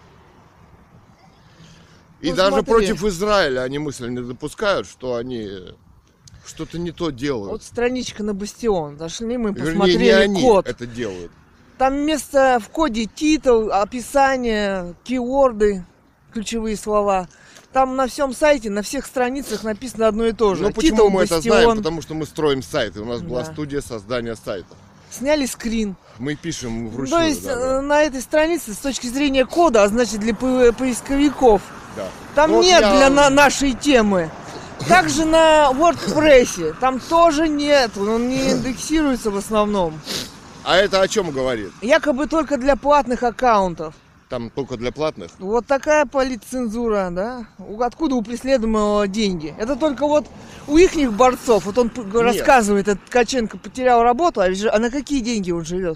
И
Ну,
даже
смотри.
против Израиля они мысль не допускают, что они что-то не то делают.
Вот страничка на Бастион. Зашли мы,
Вернее,
посмотрели
не они
код.
это делают.
Там вместо в коде титул, описание, кейворды, ключевые слова. Там на всем сайте, на всех страницах написано одно и то же.
Ну почему
Титул,
мы это
Бастион.
знаем? Потому что мы строим сайты. У нас была
Да.
студия создания сайта.
Сняли скрин.
Мы пишем вручную.
То есть
да.
на этой странице с точки зрения кода, а значит для поисковиков,
Да.
там
Ну, вот
нет
я-
для нашей темы. Также на WordPress там тоже нет, он не индексируется в основном.
А это о чем говорит?
Якобы только для платных аккаунтов.
Там только для платных?
Вот такая политцензура, да? Откуда у преследуемого деньги? Это только вот у ихних борцов. Вот он рассказывает, этот Ткаченко потерял работу, а на какие деньги он живет?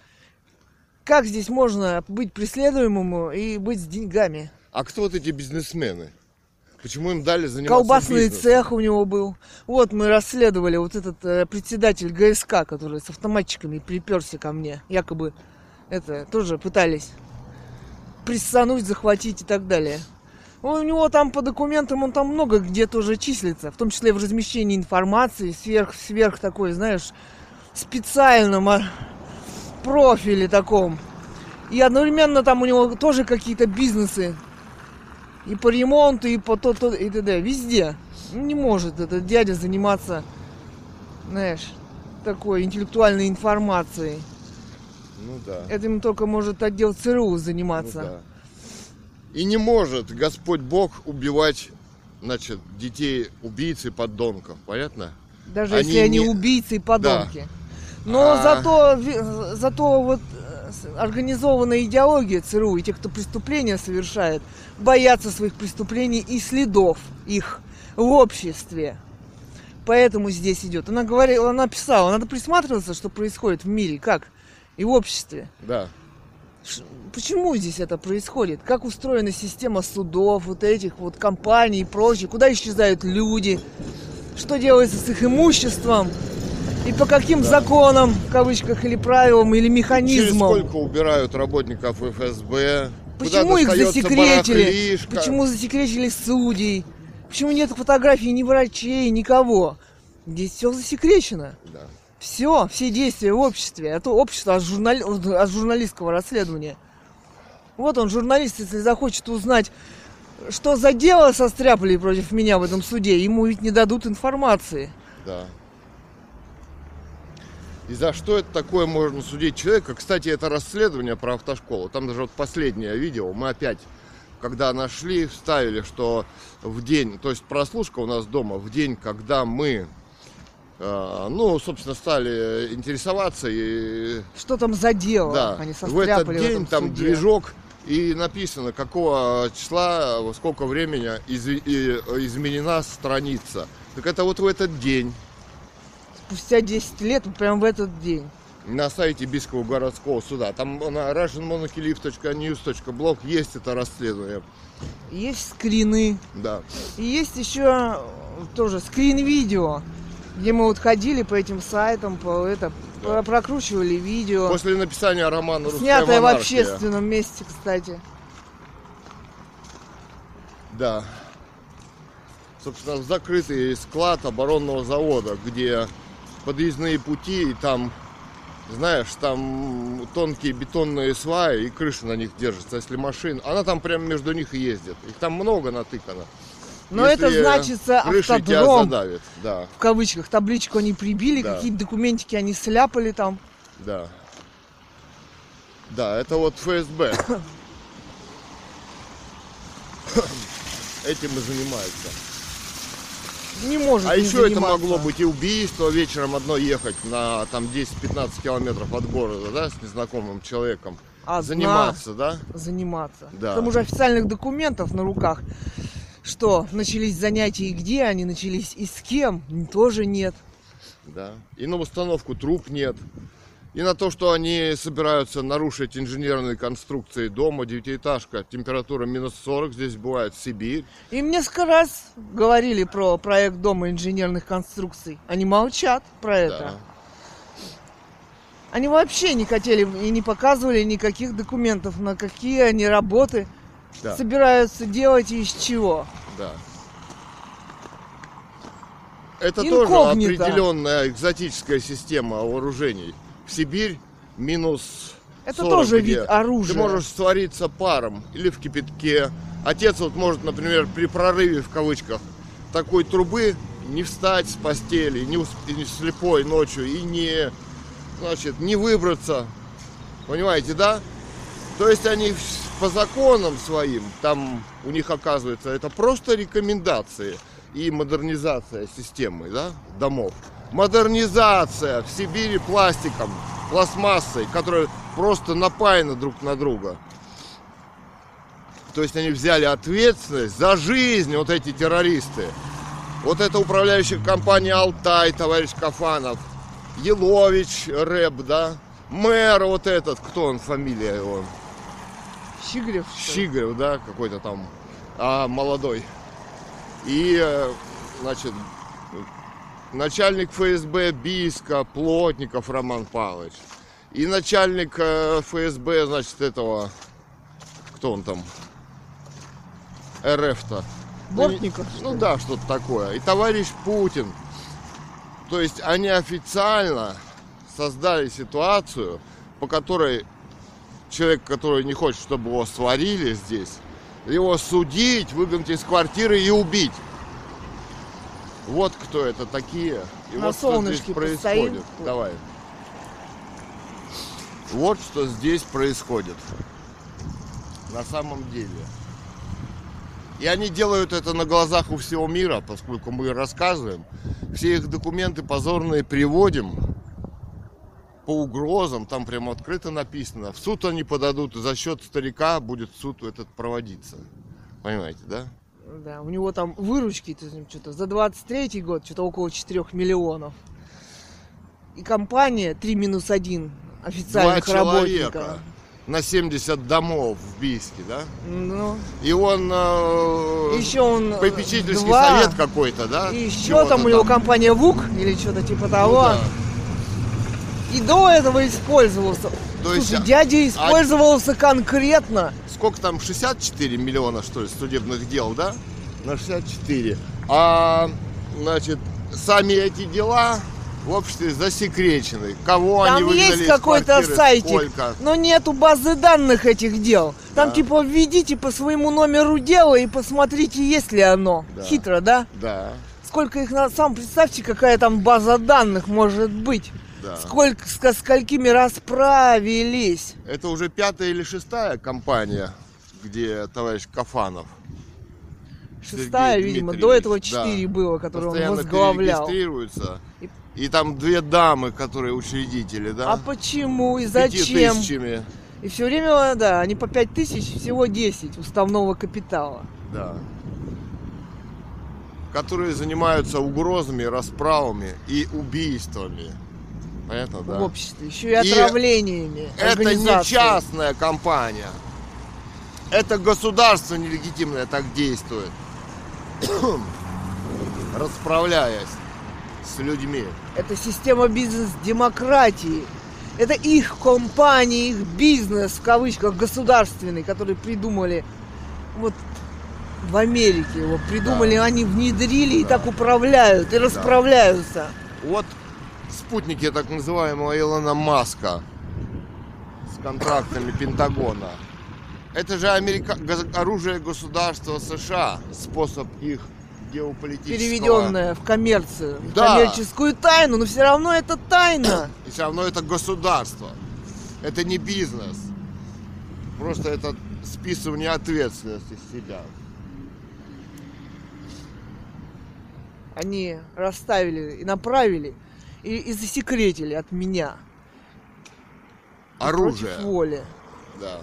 Как здесь можно быть преследуемому и быть с деньгами?
А кто вот эти бизнесмены? Почему им дали заниматься
Колбасный
бизнесом?
цех у него был. Вот мы расследовали вот этот председатель ГСК, который с автоматчиками приперся ко мне. Якобы это тоже пытались прессануть, захватить и так далее. У него там по документам, он там много где тоже числится. В том числе в размещении информации сверх такой, знаешь, специальном профиле таком. И одновременно там у него тоже какие-то бизнесы. И по ремонту, и по то и т.д. Везде. Не может этот дядя заниматься, знаешь, такой интеллектуальной информацией.
Ну да.
Этим только может отдел ЦРУ
Ну
заниматься.
да. И не может Господь Бог убивать, значит, детей убийц и подонков. Понятно?
Даже
Они
если они
не-
убийцы и подонки. Но зато вот организованная идеология ЦРУ и те, кто преступления совершает, боятся своих преступлений и следов их в обществе. Поэтому здесь идет. Она писала, надо присматриваться, что происходит в мире, как и в обществе.
Да.
Почему здесь это происходит? Как устроена система судов, вот этих вот компаний и прочее? Куда исчезают люди? Что делается с их имуществом? И по каким законам, в кавычках, или правилам, или
Через
механизмам?
сколько убирают работников ФСБ?
Почему
Куда
их
достается
засекретили?
барахлишко?
Почему засекретили судей? Почему нет фотографий ни врачей, никого? Здесь все засекречено.
Да.
Все действия в обществе. Это общество от журналистского расследования. Вот он, журналист, если захочет узнать, что за дело состряпали против меня в этом суде, ему ведь не дадут информации.
Да. И за что это такое можно судить человека? Кстати, это расследование про автошколу. Там даже вот последнее видео. Мы опять, когда нашли, вставили, что в день, то есть прослушка у нас дома, в день, когда мы, собственно, стали интересоваться. И,
Что там за дело?
да,
Они
в этот
состряпали в
день
этом
там
суде.
движок И написано, какого числа, во сколько времени изменена страница. Так это вот в этот день.
Спустя 10 лет, вот прям в этот день.
На сайте Бийского городского суда. Там на russianmonarchylife.news.blog есть это расследование.
Есть скрины.
Да.
И есть еще тоже скрин-видео, где мы вот ходили по этим сайтам, прокручивали видео.
После написания романа «Русская
снятое
монархия».
в общественном месте, кстати.
Да. Собственно, закрытый склад оборонного завода, где подъездные пути, и там, знаешь, там тонкие бетонные сваи, и крыша на них держится. Если машина, она там прямо между них и ездит. Их там много натыкано.
Но
если
это значится
крыша тебя
автодром,
задавит, да.
в кавычках. Табличку они прибили,
Да.
какие-то документики они сляпали там.
Да. Да, это вот ФСБ. Этим и занимается.
Не может
А
не
еще это
заниматься.
могло быть и убийство, вечером одно ехать на там 10-15 километров от города, да, с незнакомым человеком.
Одна
Заниматься, да?
заниматься.
Да.
К тому же официальных документов на руках, что начались занятия и где они начались и с кем, тоже нет.
Да. И на установку труб нет. И на то, что они собираются нарушить инженерные конструкции дома, девятиэтажка, температура минус 40, здесь бывает Сибирь.
Им несколько раз говорили про проект дома инженерных конструкций. Они молчат про это.
Да.
Они вообще не хотели и не показывали никаких документов, на какие они работы
Да.
собираются делать и из чего.
Да. Это тоже
Инкогнито.
определенная экзотическая система вооружений. В Сибирь минус
Это
40,
тоже
где
вид оружия.
Ты можешь свариться паром или в кипятке. Отец вот может, например, при прорыве в кавычках такой трубы не встать с постели, не слепой ночью и не, значит, не выбраться. Понимаете, да? То есть они по законам своим, там у них оказывается, это просто рекомендации и модернизация системы, да, домов. Модернизация в Сибири пластиком, пластмассой, которая просто напаяна друг на друга. То есть они взяли ответственность за жизнь, вот эти террористы. Вот это управляющая компания «Алтай», товарищ Кафанов, Елович Рэб, да, мэр вот этот, кто он, фамилия его?
Щигарев, что ли?
Щигарев, да, какой-то там, молодой. И, значит, начальник ФСБ Бийска Плотников Роман Павлович. И начальник ФСБ, значит, этого, кто он там, РФ-то.
Бортников, что
Ну
ли?
да, что-то такое. И товарищ Путин. То есть они официально создали ситуацию, по которой человек, который не хочет, чтобы его сварили здесь, его судить, выгнать из квартиры и убить. Вот кто это такие. И
На
вот что здесь
солнышке
происходит.
постоим.
Давай. Вот что здесь происходит. На самом деле. И они делают это на глазах у всего мира, поскольку мы рассказываем. Все их документы позорные приводим по угрозам, там прямо открыто написано. В суд они подадут, и за счет старика будет суд этот проводиться. Понимаете, да?
Да, у него там выручки что-то за 23-й год, что-то около 4 миллионов. И компания 3-1 официальных
2
работников.
человека на 70 домов в Бийске, да?
Ну,
И он
еще он
попечительский
2,
совет какой-то, да?
и еще
Чего-то
там у него компания ВУК или что-то типа
Ну
того.
да.
И до этого использовался.
То есть,
Слушай, дядя использовался конкретно.
Сколько там, 64 миллиона, что ли, судебных дел, да? На 64. А, значит, сами эти дела в обществе засекречены. Кого они
Там
выгнали
есть
из
какой-то
квартиры,
сайтик,
сколько.
но нету базы данных этих дел. Там
Да.
типа введите по своему номеру дела и посмотрите, есть ли оно.
Да.
Хитро, да?
Да,
Сколько их сам представьте, какая там база данных может быть.
да.
Сколько, со сколькими расправились.
Это уже 5-я или 6-я компания, где товарищ Кафанов.
6-я,
Сергей
видимо,
Дмитриевич,
до этого
да.
4 было, которые он
Постоянно
возглавлял.
перерегистрируются.
И-
И там 2 дамы, которые учредители, да?
А почему и
5
зачем?
тысячами.
И все время, да, они по 5000, всего 10 уставного капитала.
Да. Которые занимаются угрозами, расправами и убийствами. Понятно, да?
В обществе. Еще и отравлениями.
Это не
организации.
частная компания. Это государство нелегитимное так действует. Расправляясь с людьми.
Это система бизнес-демократии. Это их компания, их бизнес, в кавычках, государственный, который придумали вот в Америке его придумали,
Да.
они внедрили и
Да.
так управляют и расправляются.
Вот спутники так называемого Илона Маска с контрактами Пентагона. Это же оружие государства США, способ их геополитического...
Переведенная в коммерцию, в
Да.
коммерческую тайну, но все равно это тайна.
И все равно это государство. Это не бизнес. Просто это списывание ответственности с себя.
Они расставили и направили и засекретили от меня.
Оружие.
Против воли.
Да.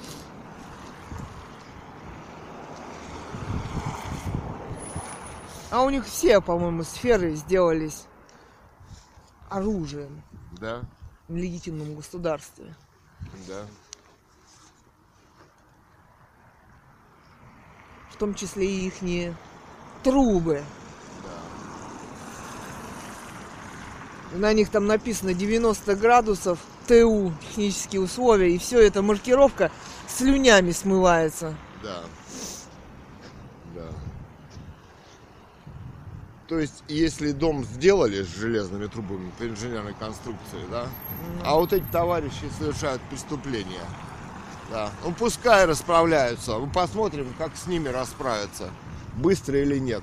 А у них все, по-моему, сферы сделались оружием
Да.
в нелегитимном государстве.
Да.
В том числе и ихние трубы. И на них там написано 90 градусов ТУ, технические условия, и все это маркировка слюнями смывается.
Да. Да. То есть, если дом сделали с железными трубами по инженерной конструкции, да, а вот эти товарищи совершают преступления, да, ну пускай расправляются, мы посмотрим, как с ними расправятся, быстро или нет,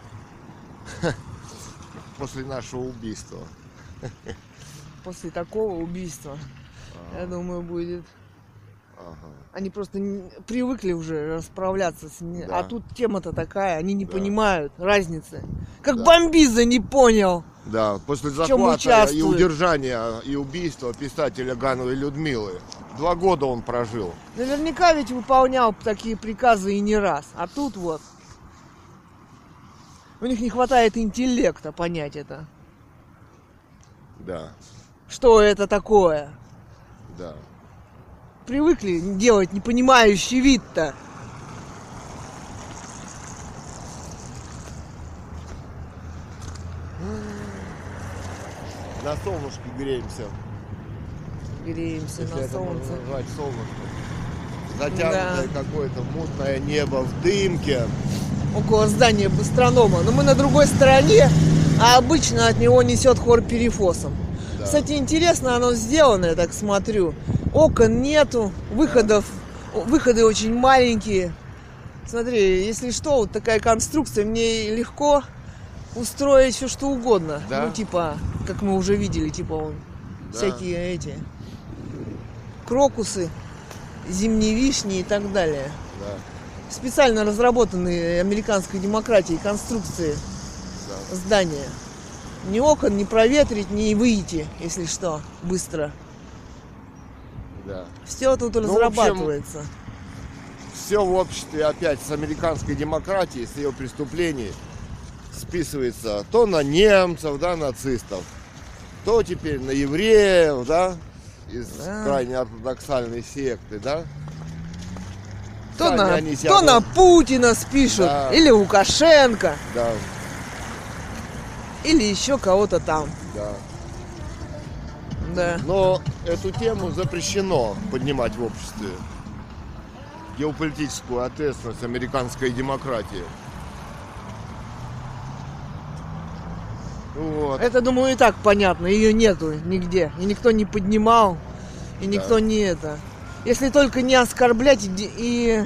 после нашего убийства.
После такого убийства, я думаю, будет...
Ага.
Они просто привыкли уже расправляться с ними.
Да.
А тут тема-то такая, они не
Да.
понимают разницы. Как
Да.
Бомбиза не понял.
Да, после
чем
захвата и
участвует.
удержания и убийства писателя Гановой Людмилы 2 года он прожил.
Наверняка ведь выполнял такие приказы и не раз. А тут вот. У них не хватает интеллекта понять это.
Да,
Что это такое?
да.
Привыкли делать непонимающий вид-то.
На солнышке греемся.
Греемся
Если
на
это можно
солнце.
назвать солнышко. Затянутое какое-то мутное небо в дымке.
Около здания гастронома. Но мы на другой стороне, а обычно от него несет хлорперифосом.
Да.
Кстати, интересно оно сделано, я так смотрю. Окон нету, выходы очень маленькие. Смотри, если что, вот такая конструкция, мне легко устроить все что угодно.
Да?
Ну, типа, как мы уже видели, типа,
Да.
всякие эти крокусы, зимние вишни и так далее.
Да,
Специально разработанные американской демократией конструкции
да.
здания. Ни окон, ни проветрить, ни выйти, если что, быстро.
Да.
Все тут
в общем,
разрабатывается.
Все в обществе опять с американской демократией, с ее преступлений списывается то на немцев, да, нацистов, то теперь на евреев, да, из
Да.
крайне ортодоксальной секты, да.
То
Сами
на,
они себя
то на
вот-
Путина спишут,
Да.
или Лукашенко,
Да,
или еще кого-то там.
да.
Да.
Но эту тему запрещено поднимать в обществе. Геополитическую ответственность американской демократии. Вот.
Это, думаю, и так понятно. Ее нету нигде. И никто не поднимал. И никто не это. Если только не оскорблять и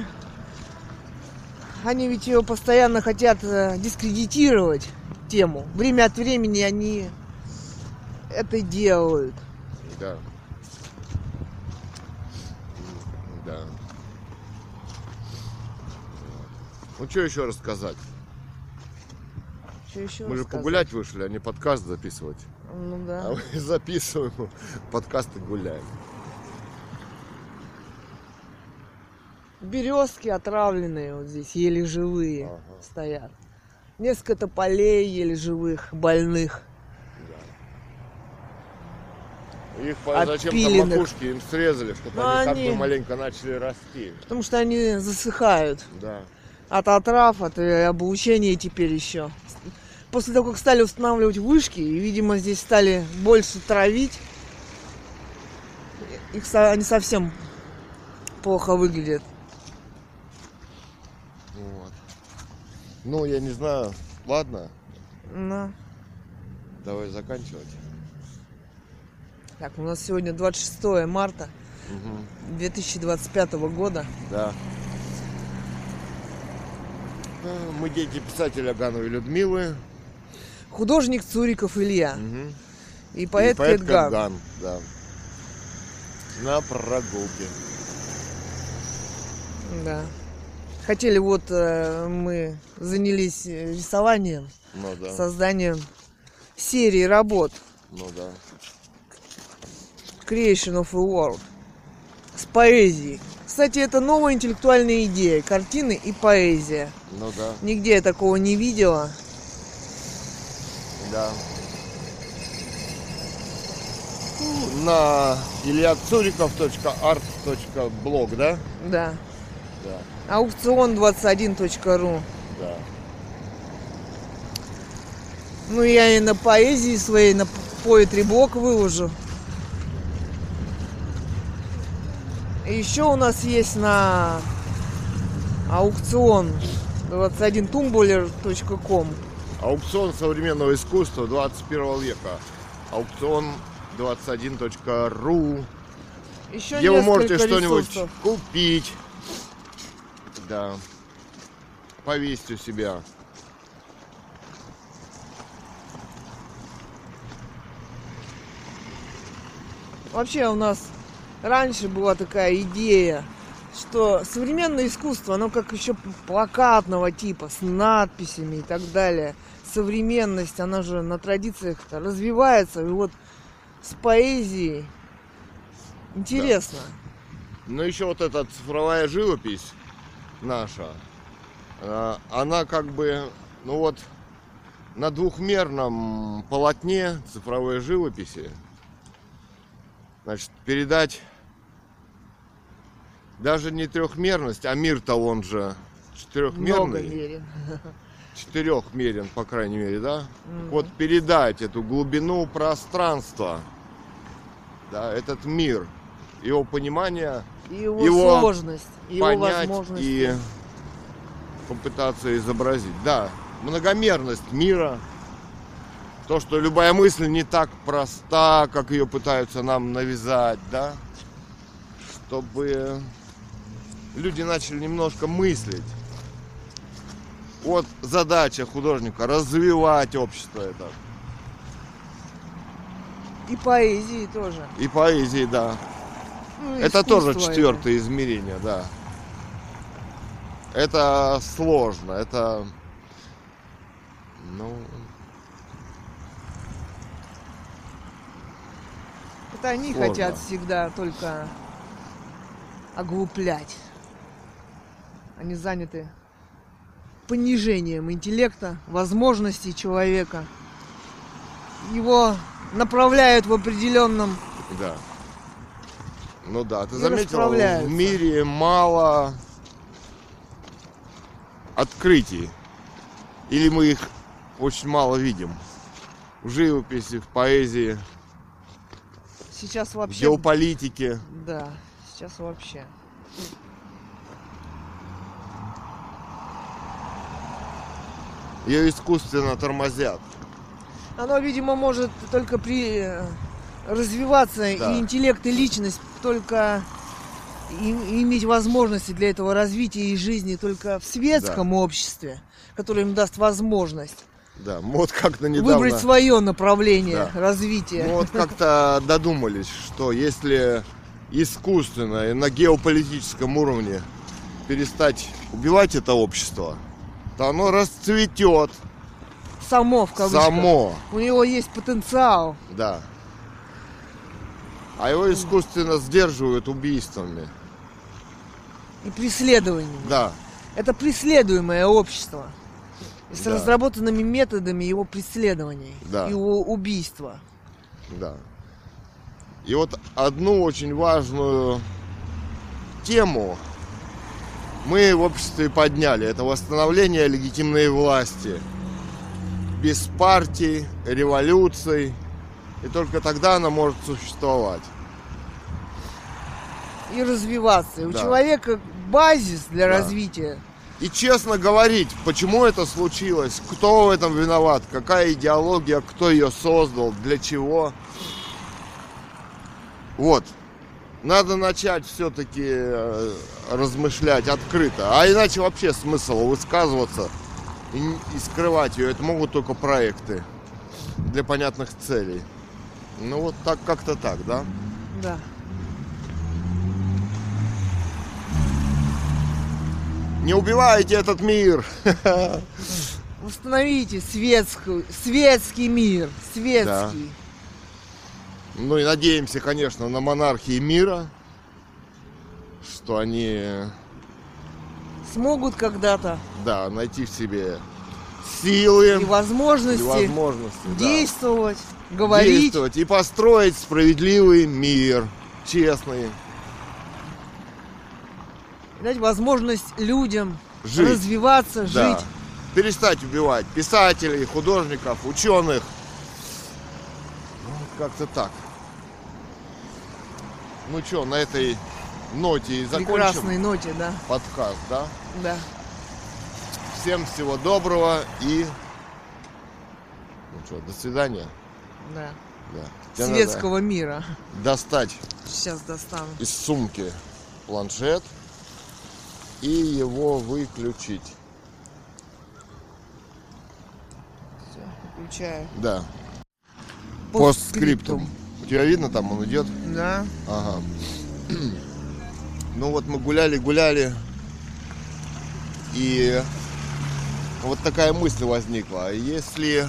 они ведь ее постоянно хотят дискредитировать тему. Время от времени они это делают.
Да. Да. Ну, что еще рассказать?
Что еще
Мы же
рассказать?
погулять вышли, а не подкаст записывать.
Ну да.
А мы записываем подкаст и гуляем.
Березки отравленные вот здесь, еле живые
Ага.
стоят. Несколько тополей еле живых, больных.
Их зачем-то
Отпиленных.
макушки им срезали, чтобы
Ну,
они как
они-
бы маленько начали расти.
Потому что они засыхают
Да.
от отрав, от облучения теперь еще. После того, как стали устанавливать вышки, и, видимо, здесь стали больше травить, они совсем плохо выглядят.
Вот. Ну, я не знаю. Ладно,
Ну.
давай заканчивать.
Так, у нас сегодня 26 марта
Угу.
2025 года.
Да. Мы дети писателя Гановой Людмилы.
Художник Цуриков Илья
Мгм.
и поэт
И
Кэтган.
Кэтган, да. На прогулке.
Да. Хотели мы занялись рисованием,
Ну да.
созданием серии работ
Ну да.
Creation of a World с поэзией. Кстати, это новая интеллектуальная идея. Картины и поэзия.
Ну да.
Нигде я такого не видела.
Да. На iliacurikov.art.blog, да?
Да.
Да.
Аукцион21.ру.
Да.
Ну, я и на поэзии своей, на Poetry блог выложу. И еще у нас есть на аукцион 21tumblr.com.
Аукцион современного искусства 21 века. Аукцион 21.ru.
Еще
Где вы
несколько
можете что-нибудь
ресурсов.
купить. Да. Повесить у себя.
Вообще у нас раньше была такая идея, что современное искусство, оно как еще плакатного типа, с надписями и так далее. Современность, она же на традициях-то развивается. И вот с поэзией интересно.
Но еще вот эта цифровая живопись наша, она как бы, ну вот, на двухмерном полотне цифровой живописи, значит, передать даже не трехмерность, а мир-то он же четырехмерный.
Многомерен.
Четырехмерен, по крайней мере, да?
Мгм.
Вот передать эту глубину пространства, да, этот мир, его понимание,
И его
его
сложность, и его
понять
возможности.
и попытаться изобразить. Да, многомерность мира, то, что любая мысль не так проста, как ее пытаются нам навязать, да, чтобы люди начали немножко мыслить. Вот задача художника — развивать общество это.
И поэзии тоже.
И поэзии, да.
Ну,
Это тоже
искусство
четвертое измерение, да. Это сложно, это, ну,
Это они
сложно.
хотят всегда только оглуплять. Они заняты понижением интеллекта, возможностей человека. Его направляют в определенном...
да. Ну да, ты
И
заметил, в
расправляются.
мире мало открытий. Или мы их очень мало видим. В живописи, в поэзии,
Сейчас
в
вообще...
геополитике.
Да, сейчас вообще.
Ее искусственно тормозят.
Оно, видимо, может только развиваться,
Да.
и интеллект, и личность только иметь возможности для этого развития и жизни только в светском обществе, которое им даст возможность
Да, мы вот как-то недавно...
выбрать свое направление
Да.
развития.
Мы вот как-то додумались, что если искусственно и на геополитическом уровне перестать убивать это общество, то оно расцветет
Само, в кавычках.
само,
У него есть потенциал.
да. А его искусственно сдерживают убийствами.
и преследованиями.
Да.
Это преследуемое общество. И с
Да.
разработанными методами его преследований,
Да.
его убийства.
Да. И вот одну очень важную тему мы в обществе подняли. Это восстановление легитимной власти. Без партий, революций. И только тогда она может существовать.
И развиваться. И у
Да.
человека базис для
Да.
развития.
И честно говорить, почему это случилось, кто в этом виноват, какая идеология, кто ее создал, для чего. Вот. Надо начать все-таки размышлять открыто. А иначе вообще смысл высказываться и скрывать ее. Это могут только проекты для понятных целей. Ну вот так, как-то так, да?
Да.
Не убивайте этот мир!
Установите светский мир. Светский.
Ну и надеемся, конечно, на монархии мира, что они,
Смогут когда-то
да, найти в себе силы
и возможности,
да,
действовать, говорить.
действовать и построить справедливый мир, честный.
Дать возможность людям
Жить.
развиваться,
Да.
жить.
Перестать убивать писателей, художников, ученых. Вот как-то так. Ну что, на этой ноте и закончим
Прекрасной ноте, да.
подкаст, да?
Да.
Всем всего доброго и... Ну что, до свидания.
Да.
Да. Тебе
Светского мира.
надо достать
Сейчас достану.
из сумки планшет и его выключить.
Все, включаю.
Да. Постскриптум. У тебя видно, там он идет?
Да.
Ага. Ну вот мы гуляли, и вот такая мысль возникла. Если,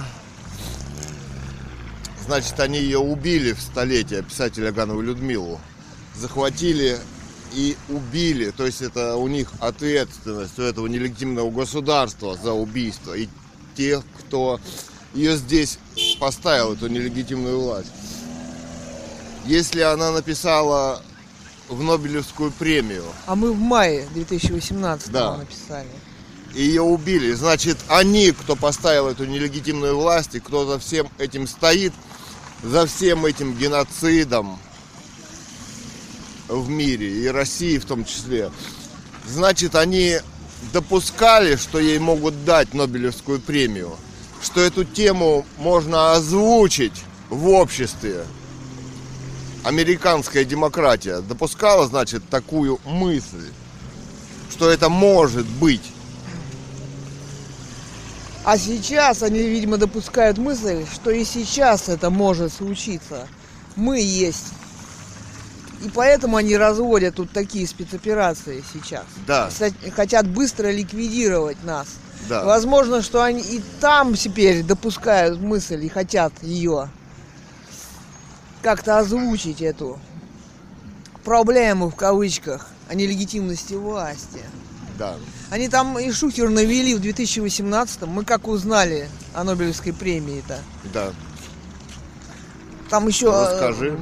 значит, они ее убили в столетие, писателя Ганову Людмилу, захватили и убили, то есть это у них ответственность у этого нелегитимного государства за убийство и тех, кто ее здесь поставил, эту нелегитимную власть. Если она написала в Нобелевскую премию,
А мы в мае 2018
Да.
написали.
и ее убили, значит, они, кто поставил эту нелегитимную власть, и кто за всем этим стоит, за всем этим геноцидом в мире, и России в том числе, значит, они допускали, что ей могут дать Нобелевскую премию, что эту тему можно озвучить в обществе. Американская демократия допускала, значит, такую мысль, что это может быть.
А сейчас они, видимо, допускают мысль, что и сейчас это может случиться. Мы есть. И поэтому они разводят тут такие спецоперации сейчас.
Да,
Хотят быстро ликвидировать нас.
да.
Возможно, что они и там теперь допускают мысль и хотят ее как-то озвучить, эту проблему в кавычках о нелегитимности власти.
Да.
Они там и шухер навели в 2018-м. Мы как узнали о Нобелевской премии-то?
Да.
Там еще...
Расскажи.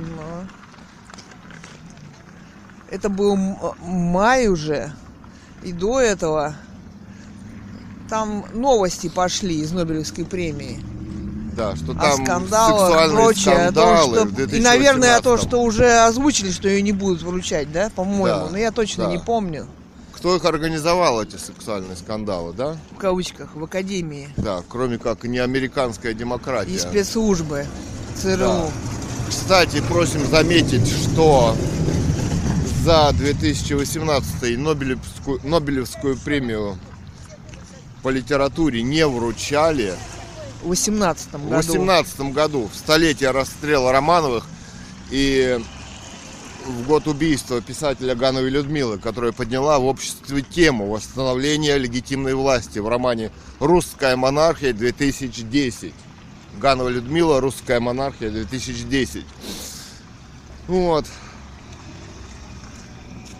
Это был май уже. И до этого там новости пошли из Нобелевской премии.
Да, что
О
там
скандалах,
сексуальные
прочее. О том,
скандалы
что...
в 2018.
И, наверное, то, что уже озвучили, что ее не будут вручать, да, по-моему.
Да,
Но я точно
да.
не помню.
Кто их организовал, эти сексуальные скандалы, да?
В кавычках, в академии.
Да, кроме как не американская демократия.
И спецслужбы ЦРУ.
Да. Кстати, просим заметить, что за 2018 Нобелевскую премию по литературе не вручали.
В 18
В
году.
18 году, в столетие расстрела Романовых и в год убийства писателя Гановой Людмилы, которая подняла в обществе тему восстановления легитимной власти в романе «Русская монархия 2010». Ганова Людмила, «Русская монархия 2010». Вот.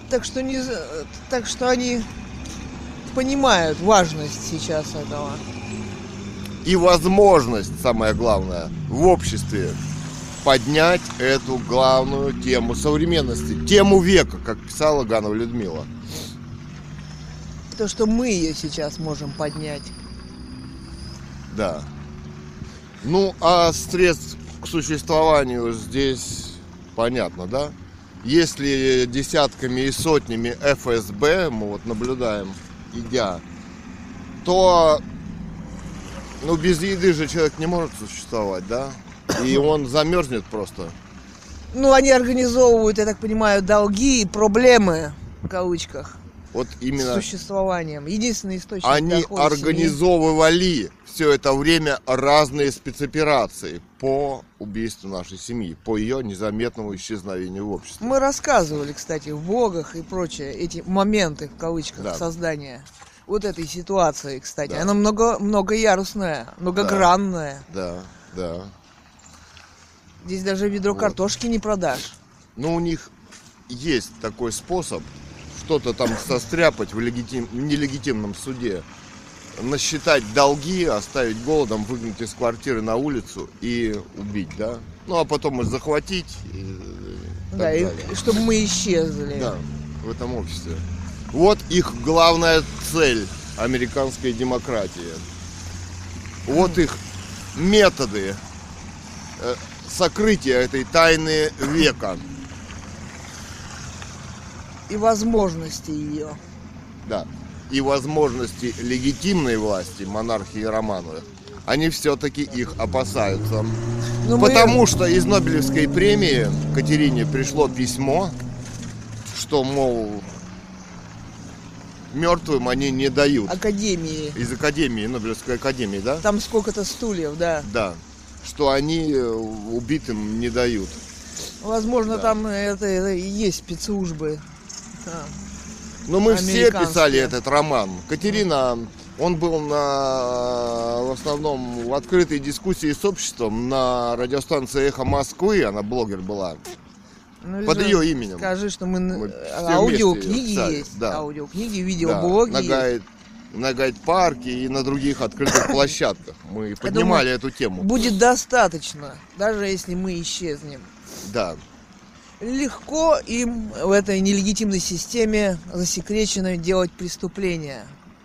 Так что они понимают важность сейчас этого.
И возможность, самое главное, в обществе поднять эту главную тему современности, тему века, как писала Ганова Людмила.
То, что мы ее сейчас можем поднять.
Да. Ну, а средств к существованию здесь понятно, да? Если десятками и сотнями ФСБ мы вот наблюдаем, идя, то без еды же человек не может существовать, да? И он замерзнет просто.
Ну, они организовывают, я так понимаю, долги и проблемы, в кавычках,
Вот именно
с существованием. Единственный источник
они
дохода
организовывали все это время разные спецоперации по убийству нашей семьи, по ее незаметному исчезновению в обществе.
Мы рассказывали, кстати, в блогах и прочее, эти моменты, в кавычках,
Да.
создания вот этой ситуации, кстати.
Да.
Она многоярусная, многогранная.
Да, да.
Здесь даже ведро
Вот.
картошки не продашь.
Но у них есть такой способ что-то там состряпать в нелегитимном суде, насчитать долги, оставить голодом, выгнать из квартиры на улицу и убить, да? Ну, а потом их захватить и так
Да,
далее.
и чтобы мы исчезли.
Да, в этом обществе. Вот их главная цель американской демократии. Вот их методы сокрытия этой тайны века.
И возможности ее.
Да. И возможности легитимной власти, монархии Романовых, они все-таки их опасаются.
Но мы-
Потому что из Нобелевской премии Катерине пришло письмо, что, мол, мертвым они не дают.
Академии.
Из Академии, Нобелевской академии, да?
Там сколько-то стульев, да.
Да. Что они убитым не дают.
Возможно,
Да.
там это и есть спецслужбы.
Но мы все
Американские.
писали этот роман. Катерина, он был в основном в открытой дискуссии с обществом на радиостанции «Эхо Москвы», она блогер была,
Ну,
под
же
ее именем.
Скажи, что
Мы все
аудиокниги
вместе писали,
есть.
да.
Аудиокниги,
Да,
видеоблоги.
на гайд-парке и на других открытых площадках. Мы поднимали эту тему.
Будет достаточно, даже если мы исчезнем.
Да,
Легко им в этой нелегитимной системе засекреченной делать преступления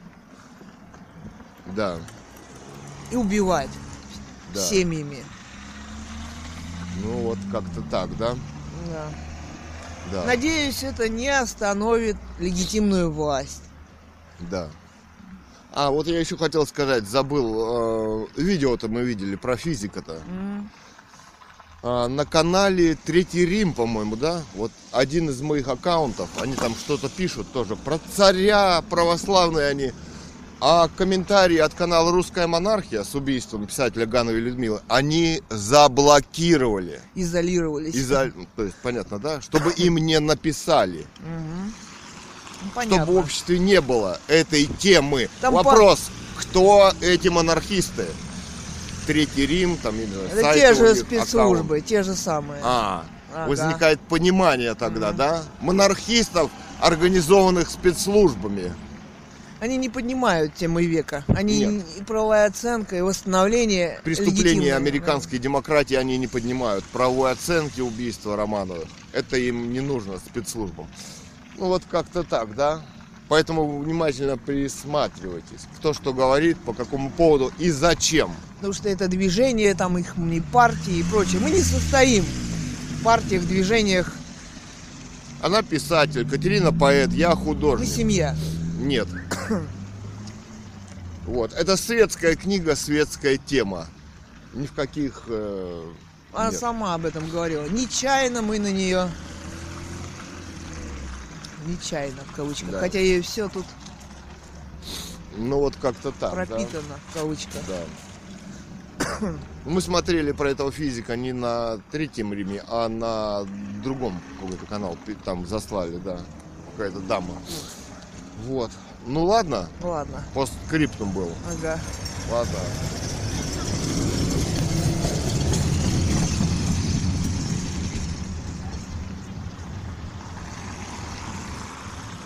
да,
и убивать
да.
семьями.
Ну вот как-то так, да?
Да.
Да,
Надеюсь, это не остановит легитимную власть.
да. А, вот я еще хотел сказать, забыл, видео-то мы видели про физика-то. На канале Третий Рим, по-моему, да? Вот один из моих аккаунтов, они там что-то пишут тоже про царя, православные они. А комментарии от канала «Русская монархия» с убийством писателя Гановой Людмилы, они заблокировали.
Изолировались.
То есть, понятно, да? Чтобы им не написали.
Ну, понятно.
Чтобы в обществе не было этой темы.
Там
Вопрос, кто эти монархисты? Третий Рим, там именно
Это
сайты
те
у
же
них,
спецслужбы,
аккаунт.
те же самые.
Ага.
Ага.
Возникает понимание тогда, да? Монархистов, организованных спецслужбами.
Они не поднимают темы века. Они
Нет.
и правовая оценка, и восстановление
Преступления
легитимного,
американской демократии они не поднимают. Правовой оценки убийства Романовых. Это им не нужно спецслужбам. Ну вот как-то так, да? Поэтому внимательно присматривайтесь. Кто что говорит, по какому поводу и зачем.
Потому что это движение, там их не партии и прочее. Мы не состоим в партиях, движениях.
Она писатель, Катерина поэт, я
Мы
художник.
семья.
Нет. Вот. Это светская книга, светская тема. Ни в каких...
Она
нет.
сама об этом говорила. Нечаянно мы на нее... Нечаянно, в кавычках.
Да.
Хотя ей все тут
Ну вот как-то так,
пропитано, в кавычках.
да. Мы смотрели про этого физика не на Третьем Риме, а на другом какой-то канал. Там заслали, да. Какая-то дама. Вот. Ну ладно,
Ладно.
постскриптум был.
Ага.
Ладно.